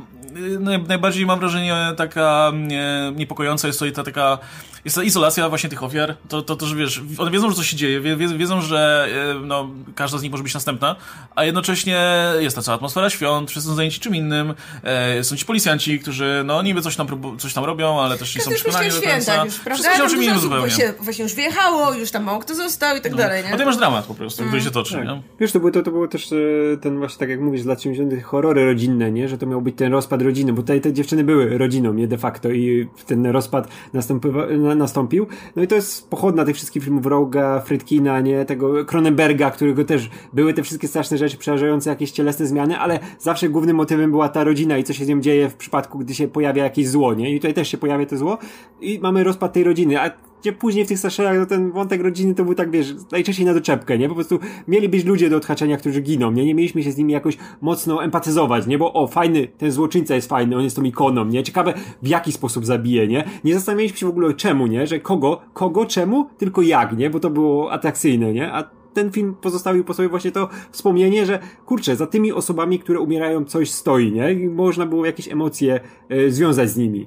najbardziej mam wrażenie taka niepokojąca jest to taka jest ta izolacja właśnie tych ofiar. To że wiesz, one wiedzą, że coś się dzieje, wiedzą, że no, każda z nich może być następna, a jednocześnie jest ta cała atmosfera świąt, wszyscy są zajęci czym innym, są ci policjanci, którzy no niby coś tam robią, ale też nie są przekonani do końca. Wszystko się czym innym zupełnie. Właśnie już wyjechało, już tam mało kto został i tak dalej, nie? A ty masz dramat po prostu, który się toczy, tak. nie? Wiesz, to było też ten właśnie, tak jak mówisz, z lat 70. horrory rodzinne, nie? Że to miał być ten rozpad rodziny, bo tutaj te dziewczyny były rodziną, nie? De facto i ten rozpad nastąpił. No i to jest pochodna tych wszystkich filmów Roga, Friedkina, nie? Tego Cronenberga, którego też były te wszystkie straszne rzeczy przerażające, jakieś cielesne zmiany, ale zawsze głównym motywem była ta rodzina i co się z nią dzieje w przypadku, gdy się pojawia jakieś zło, nie? I tutaj też się pojawia to zło i mamy rozpad tej rodziny, a gdzie później w tych slasherach no ten wątek rodziny to był tak, wiesz, najczęściej na doczepkę, nie? Po prostu mieli być ludzie do odhaczenia, którzy giną, nie? Nie mieliśmy się z nimi jakoś mocno empatyzować, nie? Bo fajny, ten złoczyńca jest fajny, on jest tą ikoną, nie? Ciekawe w jaki sposób zabije, nie? Nie zastanawialiśmy się w ogóle czemu, nie? Że kogo, czemu, tylko jak, nie? Bo to było atrakcyjne, nie? A ten film pozostawił po sobie właśnie to wspomnienie, że kurczę, za tymi osobami, które umierają, coś stoi, nie? I można było jakieś emocje związać z nimi.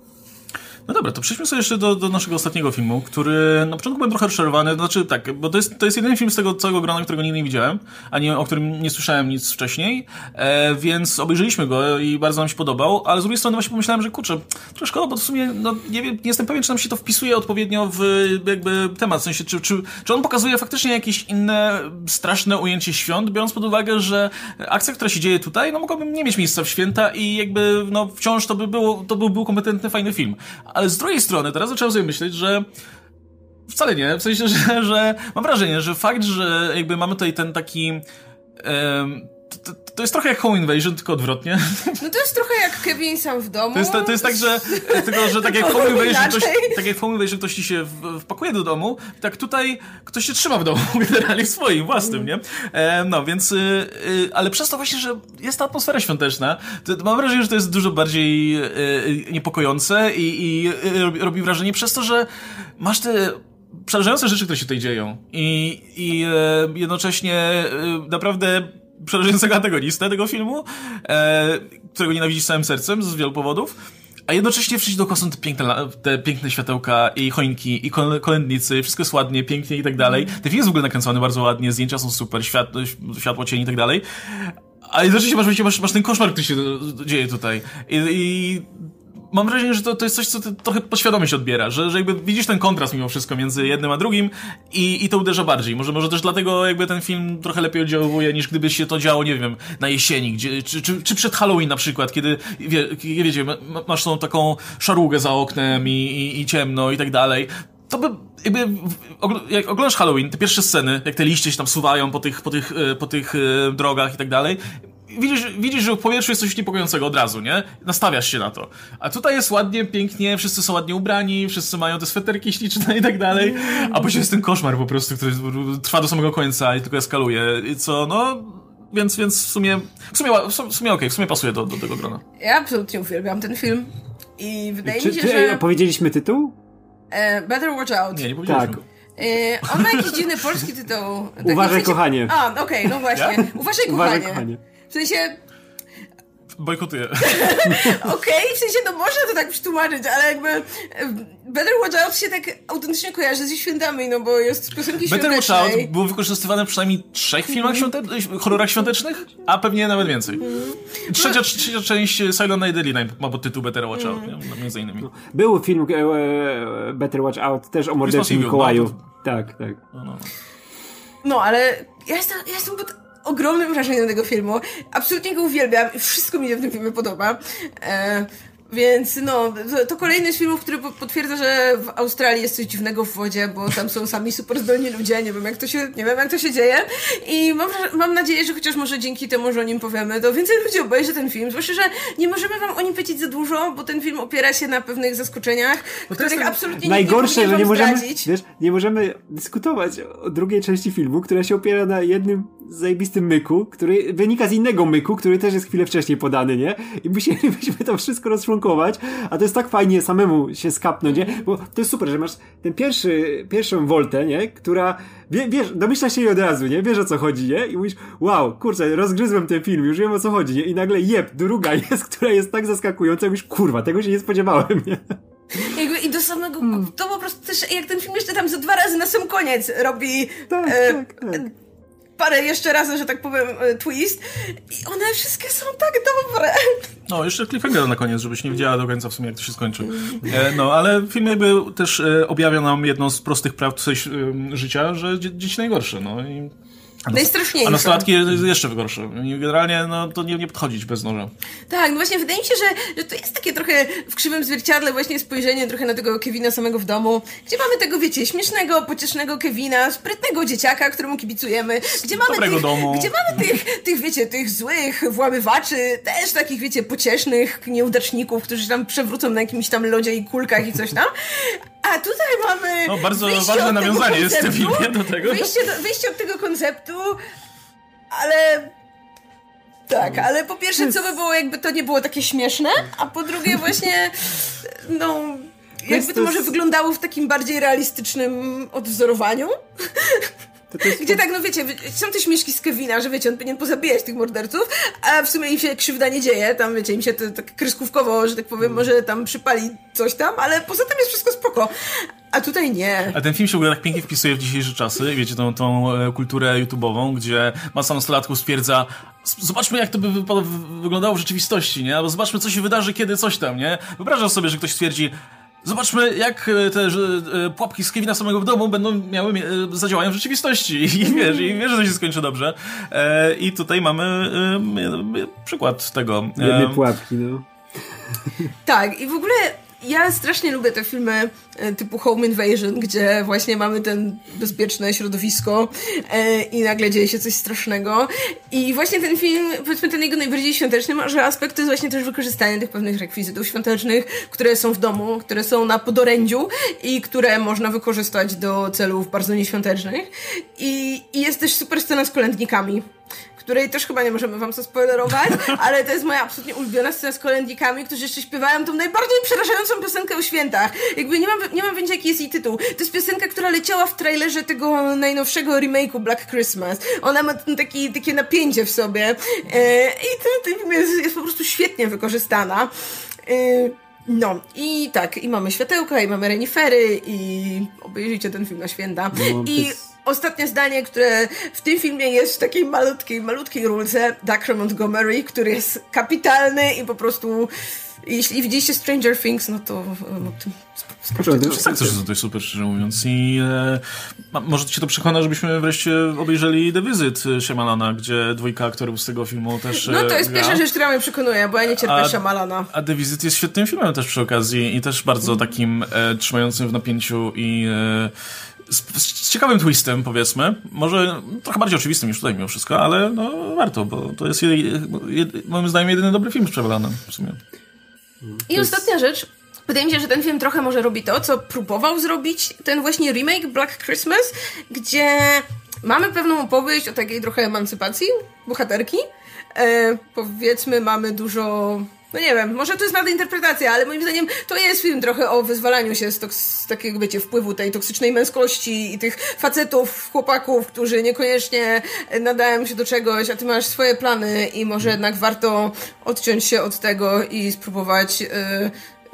No dobra, to przejdźmy sobie jeszcze do naszego ostatniego filmu, który na początku byłem trochę rozczarowany, znaczy tak, bo to jest jedyny film z tego całego grona, którego nigdy nie widziałem, ani o którym nie słyszałem nic wcześniej, więc obejrzeliśmy go i bardzo nam się podobał, ale z drugiej strony właśnie pomyślałem, że kurczę, trochę szkoda, bo w sumie, no nie wiem, nie jestem pewien, czy nam się to wpisuje odpowiednio w jakby temat, w sensie, czy on pokazuje faktycznie jakieś inne straszne ujęcie świąt, biorąc pod uwagę, że akcja, która się dzieje tutaj, no mogłaby nie mieć miejsca w święta i jakby, no wciąż to by był kompetentny, fajny film. Ale z drugiej strony, teraz zacząłem sobie myśleć, że wcale nie, w sensie, że mam wrażenie, że fakt, że jakby mamy tutaj ten taki... To jest trochę jak Home Invasion, tylko odwrotnie. No to jest trochę jak Kevin sam w domu. To jest tak, że tak jak w Home Invasion ktoś ci się wpakuje do domu, tak tutaj ktoś się trzyma w domu, generalnie w swoim, własnym, nie? No, więc ale przez to właśnie, że jest ta atmosfera świąteczna, to mam wrażenie, że to jest dużo bardziej niepokojące i robi wrażenie przez to, że masz te przerażające rzeczy, które się tutaj dzieją i jednocześnie naprawdę przerażającego antagonistę tego filmu, którego nienawidzisz całym sercem z wielu powodów, a jednocześnie wszędzie dookoła są te piękne światełka i choinki i kolędnicy, wszystko jest ładnie, pięknie i tak dalej. Ten film jest w ogóle nakręcony bardzo ładnie, zdjęcia są super, światło, cień i tak dalej. A jednocześnie masz ten koszmar, który się dzieje tutaj. I mam wrażenie, że to jest coś, co ty trochę podświadomie się odbiera, że jakby widzisz ten kontrast mimo wszystko między jednym a drugim i to uderza bardziej. Może też dlatego jakby ten film trochę lepiej oddziałuje, niż gdyby się to działo, nie wiem, na jesieni, czy przed Halloween na przykład, kiedy wiecie, masz tą taką szarugę za oknem i ciemno i tak dalej. To by jakby, jak oglądasz Halloween, te pierwsze sceny, jak te liście się tam suwają po tych drogach i tak dalej, widzisz, że w powietrzu jest coś niepokojącego od razu, nie? Nastawiasz się na to. A tutaj jest ładnie, pięknie, wszyscy są ładnie ubrani, wszyscy mają te sweterki śliczne i tak dalej, a później jest ten koszmar po prostu, który trwa do samego końca i tylko eskaluje. I co, no... Więc w sumie okej, w sumie pasuje do tego grona. Ja absolutnie uwielbiam ten film i wydaje mi się, że... Powiedzieliśmy tytuł? Better Watch Out. Nie powiedzieliśmy. Tak. On ma jakiś dziwny polski tytuł. Uważaj, kochanie. A, okej, no właśnie. Ja? Uważaj, kochanie. W sensie... Bojkotuję. Okej, w sensie, no można to tak przetłumaczyć, ale jakby Better Watch Out się tak autentycznie kojarzy ze świętami, no bo jest piosenki świątecznej. Better Watch Out było wykorzystywane w przynajmniej 3 filmach horrorach świątecznych, a pewnie nawet więcej. Trzecia część Silent Night Deadly Night ma podtytuł Better Watch Out, nie? Między innymi. Był film Better Watch Out też o morderczym Mikołaju. Tak. No. No, ale ja jestem pod ogromnym wrażeniem tego filmu. Absolutnie go uwielbiam i wszystko mi się w tym filmie podoba. Więc no, to kolejny z filmów, który potwierdza, że w Australii jest coś dziwnego w wodzie, bo tam są sami super zdolni ludzie, nie wiem jak to się dzieje i mam nadzieję, że chociaż może dzięki temu, że o nim powiemy, to więcej ludzi obejrzy ten film, zwłaszcza, że nie możemy wam o nim powiedzieć za dużo, bo ten film opiera się na pewnych zaskoczeniach, których absolutnie najgorsze, nie że nie możemy, zdradzić. wiesz, nie możemy dyskutować o drugiej części filmu, która się opiera na jednym zajebistym myku, który wynika z innego myku, który też jest chwilę wcześniej podany, nie? I musielibyśmy to wszystko rozczłonkować, a to jest tak fajnie samemu się skapnąć, nie? Bo to jest super, że masz ten pierwszą woltę, nie? Która, wiesz, domyślasz się jej od razu, nie? Wiesz o co chodzi, nie? I mówisz, wow, kurczę, rozgryzłem ten film, już wiem o co chodzi, nie? I nagle druga jest, która jest tak zaskakująca, mówisz, kurwa, tego się nie spodziewałem, nie? I do samego, to po prostu też, jak ten film jeszcze tam za 2 razy na sam koniec robi Tak. parę jeszcze razy, że tak powiem, twist i one wszystkie są tak dobre. No, jeszcze cliffhanger na koniec, żebyś nie wiedziała do końca w sumie, jak to się skończy. No, ale film jakby też objawia nam jedną z prostych prawd życia, że dzieci najgorsze, no i... Najstraszniejsze. A nastolatki jeszcze gorsze. Generalnie, no, to nie podchodzić bez noża. Tak, no właśnie wydaje mi się, że to jest takie trochę w krzywym zwierciadle właśnie spojrzenie trochę na tego Kevina samego w domu, gdzie mamy tego, wiecie, śmiesznego, pociesznego Kevina, sprytnego dzieciaka, któremu kibicujemy, gdzie mamy tych, wiecie, tych złych włamywaczy, też takich, wiecie, pociesznych nieudaczników, którzy tam przewrócą na jakimś tam lodzie i kulkach i coś tam. A tutaj mamy... No, bardzo ważne nawiązanie jest w tym filmie do tego. Wyjście od tego konceptu, ale... Tak, ale po pierwsze, co by było, jakby to nie było takie śmieszne, a po drugie właśnie, no... Jakby to może wyglądało w takim bardziej realistycznym odwzorowaniu. Gdzie tak, no wiecie, są te śmieszki z Kevina, że wiecie, on powinien pozabijać tych morderców, a w sumie im się krzywda nie dzieje, tam wiecie, im się to tak kreskówkowo, że tak powiem, może tam przypali coś tam, ale poza tym jest wszystko spoko. A tutaj nie. A ten film się w ogóle tak pięknie wpisuje w dzisiejsze czasy, wiecie, tą kulturę YouTube'ową, gdzie masa nastolatków stwierdza, zobaczmy jak to by wyglądało w rzeczywistości, nie? Albo zobaczmy co się wydarzy, kiedy coś tam, nie? Wyobrażam sobie, że ktoś stwierdzi, zobaczmy, jak te pułapki z Kevina samego w domu zadziałają w rzeczywistości. I wiesz, że to się skończy dobrze. I tutaj mamy przykład tego. Jednej pułapki, no. Tak, i w ogóle ja strasznie lubię te filmy typu Home Invasion, gdzie właśnie mamy ten bezpieczne środowisko i nagle dzieje się coś strasznego. I właśnie ten film, powiedzmy ten jego najbardziej świąteczny, może aspekt to jest właśnie też wykorzystanie tych pewnych rekwizytów świątecznych, które są w domu, które są na podorędziu i które można wykorzystać do celów bardzo nieświątecznych. I jest też super scena z kolędnikami, której też chyba nie możemy wam zaspoilerować, ale to jest moja absolutnie ulubiona scena z kolędnikami, którzy jeszcze śpiewają tą najbardziej przerażającą piosenkę o świętach. Jakby nie mam pojęcia, jaki jest jej tytuł. To jest piosenka, która leciała w trailerze tego najnowszego remake'u Black Christmas. Ona ma takie napięcie w sobie i ten film jest po prostu świetnie wykorzystana. No, i tak, i mamy światełka, i mamy renifery, i obejrzyjcie ten film na święta. No, i ostatnie zdanie, które w tym filmie jest w takiej malutkiej rulce, Dacre Montgomery, który jest kapitalny i po prostu, jeśli widzieliście Stranger Things, no to tak, to jest super, szczerze mówiąc. I może cię to przekona, żebyśmy wreszcie obejrzeli The Visit Shyamalana, gdzie 2 aktorów z tego filmu też no to jest pierwsza rzecz, która mnie przekonuje, bo ja nie cierpię Shyamalana. A The Visit jest świetnym filmem też przy okazji i też bardzo takim trzymającym w napięciu i z ciekawym twistem, powiedzmy. Może trochę bardziej oczywistym niż tutaj mimo wszystko, ale no warto, bo to jest moim zdaniem jedyny dobry film z Shyamalanem w sumie. I ostatnia rzecz. Wydaje mi się, że ten film trochę może robi to, co próbował zrobić ten właśnie remake Black Christmas, gdzie mamy pewną opowieść o takiej trochę emancypacji bohaterki. Powiedzmy, mamy dużo... No nie wiem, może to jest nadinterpretacja, ale moim zdaniem to jest film trochę o wyzwalaniu się z takiego, wiecie, wpływu tej toksycznej męskości i tych facetów, chłopaków, którzy niekoniecznie nadają się do czegoś, a ty masz swoje plany i może jednak warto odciąć się od tego i spróbować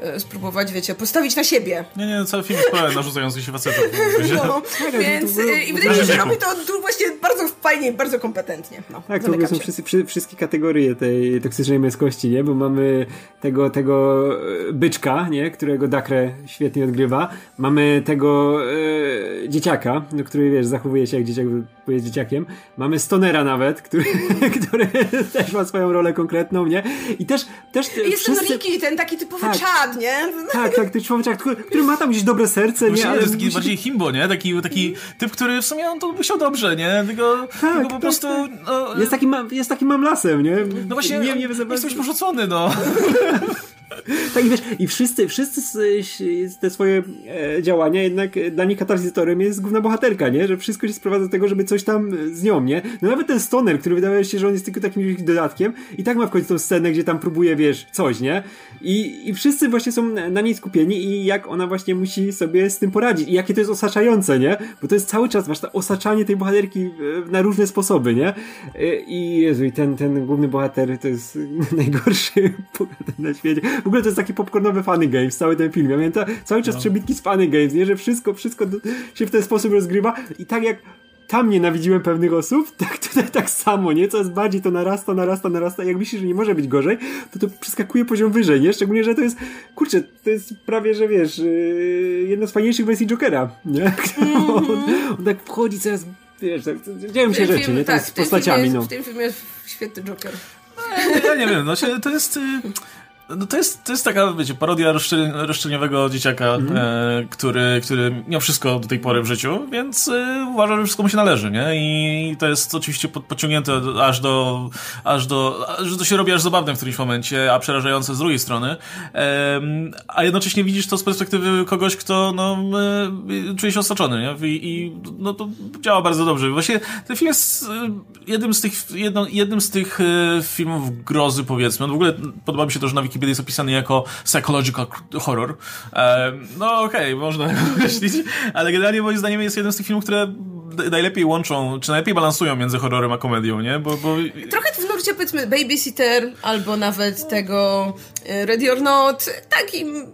spróbować, wiecie, postawić na siebie. Nie, cały film jest pełen narzucających się facetów. No, więc i wydaje mi się, że robi to tu właśnie bardzo fajnie, bardzo kompetentnie. No, tak, to są wszystkie kategorie tej toksycznej męskości, nie? Bo mamy tego byczka, nie? Którego Dacre świetnie odgrywa. Mamy tego dzieciaka, który, wiesz, zachowuje się jak dzieciak, bo jest dzieciakiem. Mamy stonera nawet, który też ma swoją rolę konkretną, nie? I też jest ten Ricky, ten taki typowy czad, nie? Tak, ten człowiek, który ma tam gdzieś dobre serce, nie? Ale jest taki bardziej himbo, nie? Taki typ, który w sumie on to by chciał dobrze, nie? Tylko po prostu... No, jest takim mamlasem, nie? No właśnie, jest coś porzucony, no. Tak, i wiesz, i wszyscy te swoje działania, jednak dla nich katalyzatorem jest główna bohaterka, nie? Że wszystko się sprowadza do tego, żeby coś tam z nią, nie? No nawet ten stoner, który wydaje się, że on jest tylko takim dodatkiem, i tak ma w końcu tą scenę, gdzie tam próbuje, wiesz, coś, nie? I wszyscy właśnie są na niej skupieni i jak ona właśnie musi sobie z tym poradzić i jakie to jest osaczające, nie? Bo to jest cały czas, masz to osaczanie tej bohaterki na różne sposoby, nie? I Jezu, i ten główny bohater to jest najgorszy bohater na świecie. W ogóle to jest taki popcornowy Funny Games, cały ten film. Ja miałem cały czas przebitki z Funny Games, nie? Że wszystko się w ten sposób rozgrywa i tak jak tam nienawidziłem pewnych osób, tak tutaj tak samo, nie? Coraz bardziej to narasta. Jak myślisz, że nie może być gorzej, to przeskakuje poziom wyżej, nie? Szczególnie, że to jest, kurczę, to jest prawie, że wiesz, jedna z fajniejszych wersji Jokera, nie? On tak wchodzi coraz, wiesz, tak, dzieją się rzeczy, nie? Tak, z postaciami, no. W tym filmie jest świetny Joker. Ja nie wiem, to jest... No to jest taka, wiecie, parodia roszczeniowego dzieciaka, który miał wszystko do tej pory w życiu, więc uważa, że wszystko mu się należy, nie? I to jest oczywiście podciągnięte że to się robi aż zabawne w którymś momencie, a przerażające z drugiej strony. A jednocześnie widzisz to z perspektywy kogoś, kto czuje się osaczony, nie? I to działa bardzo dobrze. Właśnie ten film jest jednym z tych filmów grozy, powiedzmy. W ogóle podoba mi się to, że na Wikipedii jest opisany jako psychological horror. No okej, można go określić, ale generalnie moim zdaniem jest jeden z tych filmów, które najlepiej łączą, czy najlepiej balansują między horrorem a komedią, nie? Bo... Trochę w nurcie, powiedzmy, Babysitter, albo nawet tego Ready or Not, takim...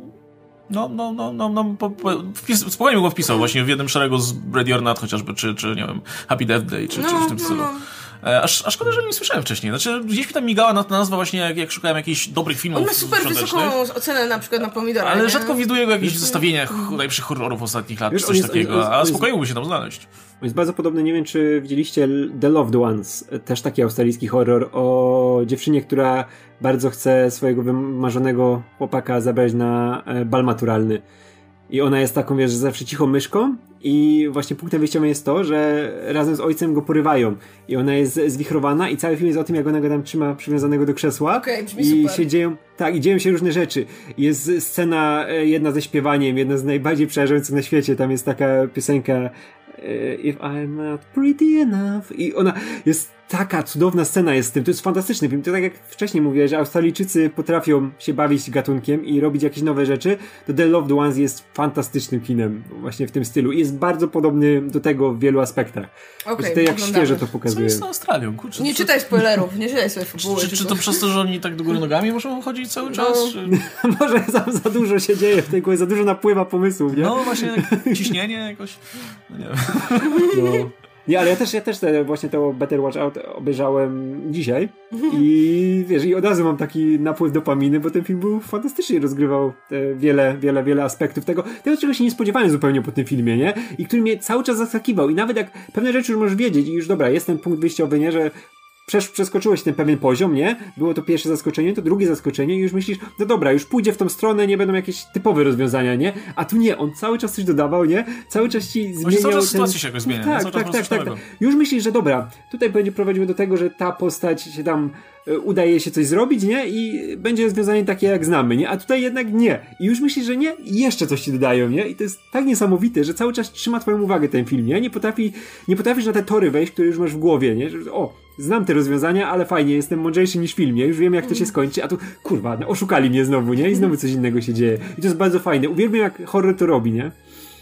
Spokojnie go wpisał właśnie w jednym szeregu z Ready or Not chociażby, czy nie wiem, Happy Death Day, czy w tym stylu. A szkoda, że nie słyszałem wcześniej. Znaczy, gdzieś mi tam migała nazwa właśnie, jak szukałem jakichś dobrych filmów. On ma super wysoką ocenę na przykład na Pomidora. Ale rzadko widuję go w jakichś zestawieniach najlepszych horrorów ostatnich lat, czy coś takiego, a spokojnie mógłby się tam znaleźć. Jest bardzo podobny, nie wiem czy widzieliście The Loved Ones, też taki australijski horror o dziewczynie, która bardzo chce swojego wymarzonego chłopaka zabrać na bal maturalny. I ona jest taką, wiesz, zawsze cichą myszką i właśnie punktem wyjściowym jest to, że razem z ojcem go porywają i ona jest zwichrowana i cały film jest o tym, jak ona go tam trzyma przywiązanego do krzesła. Brzmi super. I dzieją się różne rzeczy. Jest scena jedna ze śpiewaniem, jedna z najbardziej przerażających na świecie. Tam jest taka piosenka If I'm not pretty enough i ona jest taka cudowna scena jest z tym, to jest fantastyczny film, to tak jak wcześniej mówiłem, że Australijczycy potrafią się bawić gatunkiem i robić jakieś nowe rzeczy, to The Loved Ones jest fantastycznym kinem właśnie w tym stylu i jest bardzo podobny do tego w wielu aspektach. To jak świeżo to pokazuje. Co jest z Australią? Kurczę, nie czytaj spoilerów, nie czytaj sobie fabuły. Czy to przez to, że oni tak do góry nogami muszą chodzić cały czas? Czy... Może za dużo się dzieje w tej głowie, za dużo napływa pomysłów, nie? No właśnie, ciśnienie jakoś, no nie wiem. No. Nie, ale ja też właśnie to Better Watch Out obejrzałem dzisiaj i wiesz, i od razu mam taki napływ dopaminy, bo ten film był fantastycznie, rozgrywał wiele aspektów tego, czego się nie spodziewałem zupełnie po tym filmie, nie? I który mnie cały czas zaskakiwał i nawet jak pewne rzeczy już możesz wiedzieć i już dobra, jest ten punkt wyjściowy, nie, że przeskoczyłeś ten pewien poziom, nie? Było to pierwsze zaskoczenie, to drugie zaskoczenie i już myślisz, no dobra, już pójdzie w tą stronę, nie będą jakieś typowe rozwiązania, nie? A tu nie, on cały czas coś dodawał, nie? Cały czas ci zmieniał cały czas sytuacja się jakoś zmienia. Tak. Już myślisz, że dobra, tutaj będzie prowadziło do tego, że ta postać się tam udaje się coś zrobić, nie? I będzie rozwiązanie takie, jak znamy, nie? A tutaj jednak nie. I już myślisz, że nie? I jeszcze coś ci dodają, nie? I to jest tak niesamowite, że cały czas trzyma twoją uwagę ten film, nie? Nie potrafisz na te tory wejść, które już masz w głowie, nie? Że, znam te rozwiązania, ale fajnie, jestem mądrzejszy niż w filmie, już wiem, jak to się skończy, a tu, kurwa, oszukali mnie znowu, nie? I znowu coś innego się dzieje. I to jest bardzo fajne. Uwielbiam, jak horror to robi, nie?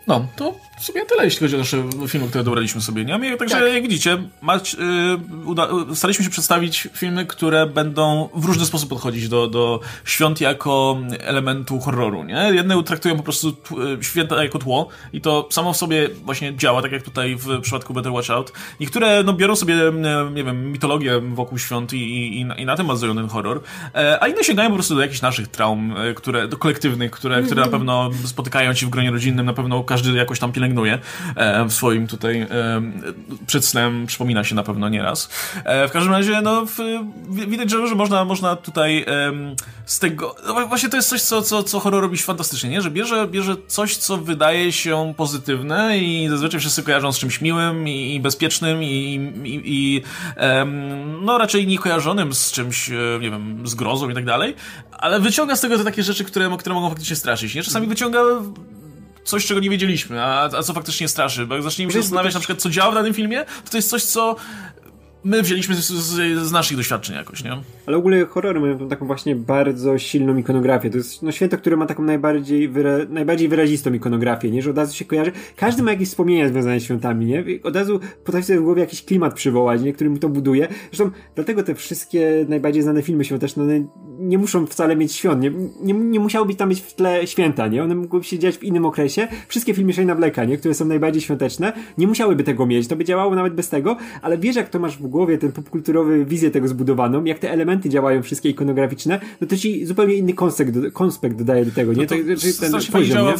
No, to w sumie tyle, jeśli chodzi o nasze filmy, które dobraliśmy sobie, nie? Także jak widzicie, staraliśmy się przedstawić filmy, które będą w różny sposób podchodzić do świąt jako elementu horroru, nie? Jedne traktują po prostu święta jako tło i to samo w sobie właśnie działa, tak jak tutaj w przypadku Better Watch Out. Niektóre biorą sobie, nie wiem, mitologię wokół świąt i na tym bazują ten horror, a inne sięgają po prostu do jakichś naszych traum, kolektywnych, które na pewno spotykają ci w gronie rodzinnym, na pewno każdy jakoś tam pielęgnuje w swoim tutaj przed snem, przypomina się na pewno nieraz. W każdym razie, widać, że można tutaj z tego... No właśnie to jest coś, co horror robi fantastycznie, nie? Że bierze coś, co wydaje się pozytywne i zazwyczaj wszyscy kojarzą z czymś miłym i bezpiecznym i raczej nie kojarzonym z czymś, nie wiem, z grozą i tak dalej, ale wyciąga z tego te takie rzeczy, które mogą faktycznie straszyć, nie? Czasami wyciąga coś, czego nie wiedzieliśmy, a co faktycznie straszy, bo jak zaczniemy się zastanawiać na przykład, co działa w danym filmie, to jest coś, co my wzięliśmy z naszych doświadczeń jakoś, nie? Ale w ogóle horrory mają tą taką właśnie bardzo silną ikonografię. To jest święto, które ma taką najbardziej wyrazistą ikonografię, nie? Że od razu się kojarzy. Każdy ma jakieś wspomnienia związane z świątami, nie? Od razu potrafi sobie w głowie jakiś klimat przywołać, nie? Który mi to buduje. Zresztą dlatego te wszystkie najbardziej znane filmy świąteczne, one nie muszą wcale mieć świąt, nie musiało być tam mieć w tle święta, nie? One mogłyby się dziać w innym okresie. Wszystkie filmy Shane'a Blacka, nie? Które są najbardziej świąteczne, nie musiałyby tego mieć. To by działało nawet bez tego, ale wiesz, jak to masz w głowie, tę popkulturową wizję tego zbudowaną, jak te elementy działają wszystkie ikonograficzne, no to ci zupełnie inny konspekt dodaje do tego, nie? To strasznie fajnie działa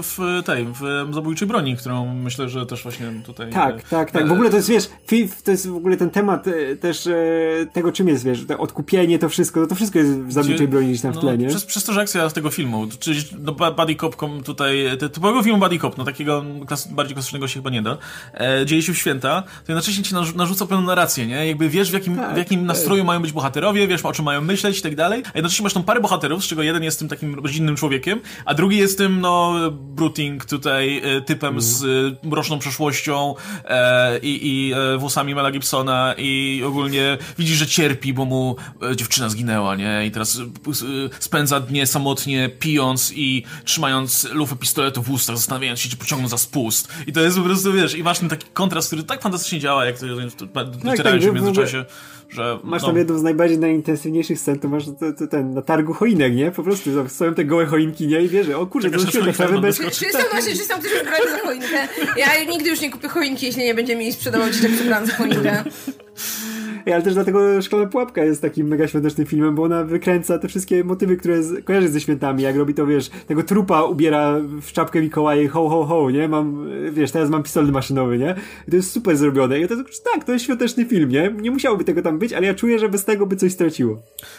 w Zabójczej broni, którą myślę, że też właśnie tutaj... Tak. W ogóle to jest, wiesz, to jest w ogóle ten temat też tego, czym jest, wiesz, to odkupienie, to wszystko jest w Zabójczej broni gdzieś tam w tle, nie? Przez to, że akcja z tego filmu, czyli Buddy Cop tutaj, typowego filmu Buddy Cop, takiego bardziej klasycznego się chyba nie da, dzieje się w święta, to jednocześnie ci narzuca pewną narrację, nie? Jakby wiesz, w jakim nastroju mają być bohaterowie, wiesz, o czym mają myśleć i tak dalej, a jednocześnie masz tą parę bohaterów, z czego jeden jest tym takim rodzinnym człowiekiem, a drugi jest tym, brooding tutaj, typem z mroczną przeszłością i włosami Mela Gibsona i ogólnie widzisz, że cierpi, bo mu dziewczyna zginęła, nie? I teraz spędza dnie samotnie, pijąc i trzymając lufę pistoletu w ustach, zastanawiając się, czy pociągną za spust. I to jest po prostu, wiesz, i masz ten taki kontrast, który tak fantastycznie działa, jak to docierają się w międzyczasie, że... Masz tam jedną z najintensywniejszych scen, to masz na targu choinek, nie? Po prostu tam stoją te gołe choinki, nie? I wiesz, o kurczę, to świetne, prawie bez... Czy są też ubrani za choinkę? Ja nigdy już nie kupię choinki, jeśli nie będzie mi sprzedawał ci tak przebrany za choinkę. Ale też dlatego Szklana Pułapka jest takim mega świątecznym filmem, bo ona wykręca te wszystkie motywy, które kojarzy ze świętami. Jak robi to, wiesz, tego trupa ubiera w czapkę Mikołaja i ho, ho, ho, nie? Teraz mam pistolet maszynowy, nie? I to jest super zrobione. I to jest, to jest świąteczny film, nie? Nie musiałoby tego tam być, ale ja czuję, że bez tego by coś straciło.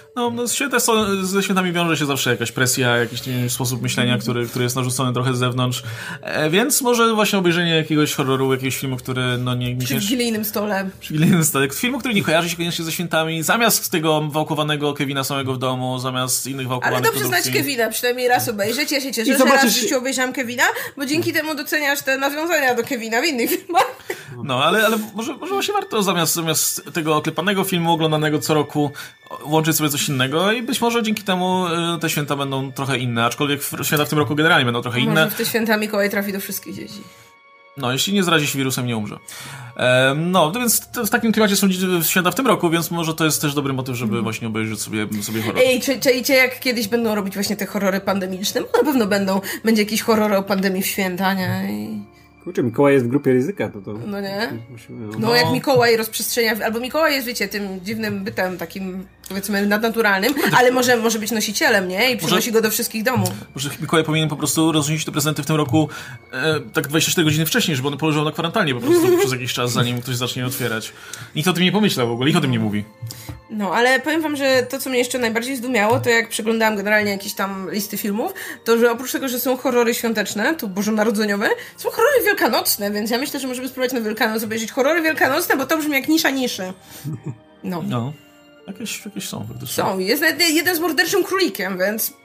Ze świętami wiąże się zawsze jakaś presja, jakiś sposób myślenia, który jest narzucony trochę z zewnątrz. Więc może właśnie obejrzenie jakiegoś horroru, jakiegoś filmu, który nie... Przy wigilijnym stole. Filmu, który nie kojarzy się koniecznie ze świętami, zamiast tego wałkowanego Kevina samego w domu, zamiast innych wałkowanych Ale dobrze znać Kevina, przynajmniej raz obejrzeć. Ja się cieszę, że raz w życiu obejrzałam Kevina, bo dzięki temu doceniasz te nawiązania do Kevina w innych filmach. Ale może właśnie warto zamiast tego oklepanego filmu oglądanego co roku łączyć sobie coś innego i być może dzięki temu te święta będą trochę inne, aczkolwiek święta w tym roku generalnie będą trochę inne. Może w te święta Mikołaj trafi do wszystkich dzieci. Jeśli nie zarazi się wirusem, nie umrze. To więc w takim klimacie są święta w tym roku, więc może to jest też dobry motyw, żeby właśnie obejrzeć sobie horror. Czajcie, jak kiedyś będą robić właśnie te horrory pandemiczne? Bo na pewno będzie jakiś horror o pandemii w święta, nie? Kurczę, Mikołaj jest w grupie ryzyka, to... No nie? Jak Mikołaj rozprzestrzenia... Albo Mikołaj jest, wiecie, tym dziwnym bytem, takim, powiedzmy, nadnaturalnym, ale może być nosicielem, nie? I przynosi go do wszystkich domów. Może Mikołaj powinien po prostu roznosić te prezenty w tym roku tak 24 godziny wcześniej, żeby on poleżał na kwarantannie po prostu przez jakiś czas, zanim ktoś zacznie otwierać. Nikt o tym nie pomyślał w ogóle, nikt o tym nie mówi. Ale powiem wam, że to, co mnie jeszcze najbardziej zdumiało, to jak przeglądałam generalnie jakieś tam listy filmów, to że oprócz tego, że są horrory świąteczne, tu bożonarodzeniowe, są horrory wielkanocne, więc ja myślę, że możemy spróbować na Wielkanoc obejrzeć horrory wielkanocne, bo to brzmi jak nisza niszy. Jakieś są. Są. Jest nawet jeden z morderczym królikiem, więc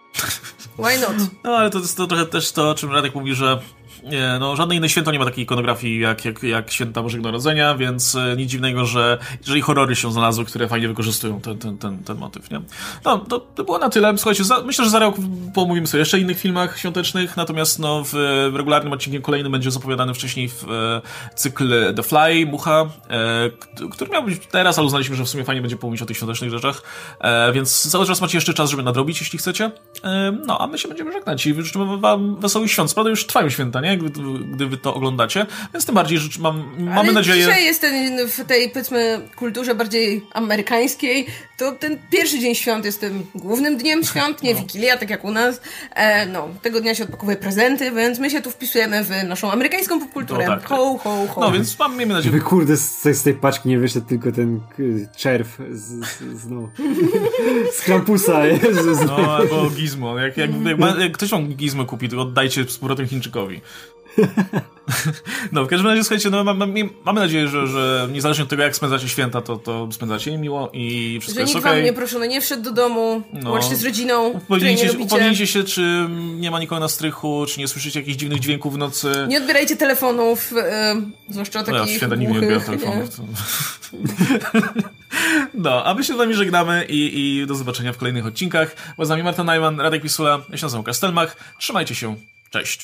Why not? No, ale to jest to trochę też to, o czym Radek mówi, że no, żadne inne święto nie ma takiej ikonografii jak święta Bożego Narodzenia, więc nic dziwnego, że jeżeli horrory się znalazły, które fajnie wykorzystują ten motyw, nie? No, to było na tyle. Słuchajcie, myślę, że za rok pomówimy sobie jeszcze o innych filmach świątecznych, natomiast no, w regularnym odcinku kolejnym będzie zapowiadany wcześniej w cykl The Fly, Mucha, który miał być teraz, ale uznaliśmy, że w sumie fajnie będzie pomówić o tych świątecznych rzeczach, więc cały czas macie jeszcze czas, żeby nadrobić, jeśli chcecie. No, a my się będziemy żegnać i życzymy wam wesołych świąt. Prawda, już trwają święta, nie? Gdy wy to oglądacie, więc tym bardziej mamy nadzieję... dzisiaj jest w tej, powiedzmy, kulturze bardziej amerykańskiej, to ten pierwszy dzień świąt jest tym głównym dniem świąt, nie Wigilia, tak jak u nas. Tego dnia się odpakowuje prezenty, więc my się tu wpisujemy w naszą amerykańską popkulturę. No tak. Ho, ho, ho. No, więc miejmy nadzieję... Żeby kurde z tej paczki nie wyszedł tylko ten czerw z Krampusa. Jezus. No, albo Gizmo. Jak ktoś wam Gizmo kupi, to oddajcie z powrotem Chińczykowi. No, w każdym razie, słuchajcie, no, mamy nadzieję, że niezależnie od tego, jak spędzacie święta, to spędzacie je miło i wszystko jest okej. Że nikt wam nieproszony nie wszedł do domu, łącznie z rodziną, której nie lubicie. Upewnijcie się, czy nie ma nikogo na strychu, czy nie słyszycie jakichś dziwnych dźwięków w nocy. Nie odbierajcie telefonów, zwłaszcza takich ja w święta nigdy nie odbieram telefonów. No, a my się z wami żegnamy i do zobaczenia w kolejnych odcinkach. Bo z nami Marta Najman, Radek Pisula, ja się nazywam Kastelmach. Trzymajcie się, cześć.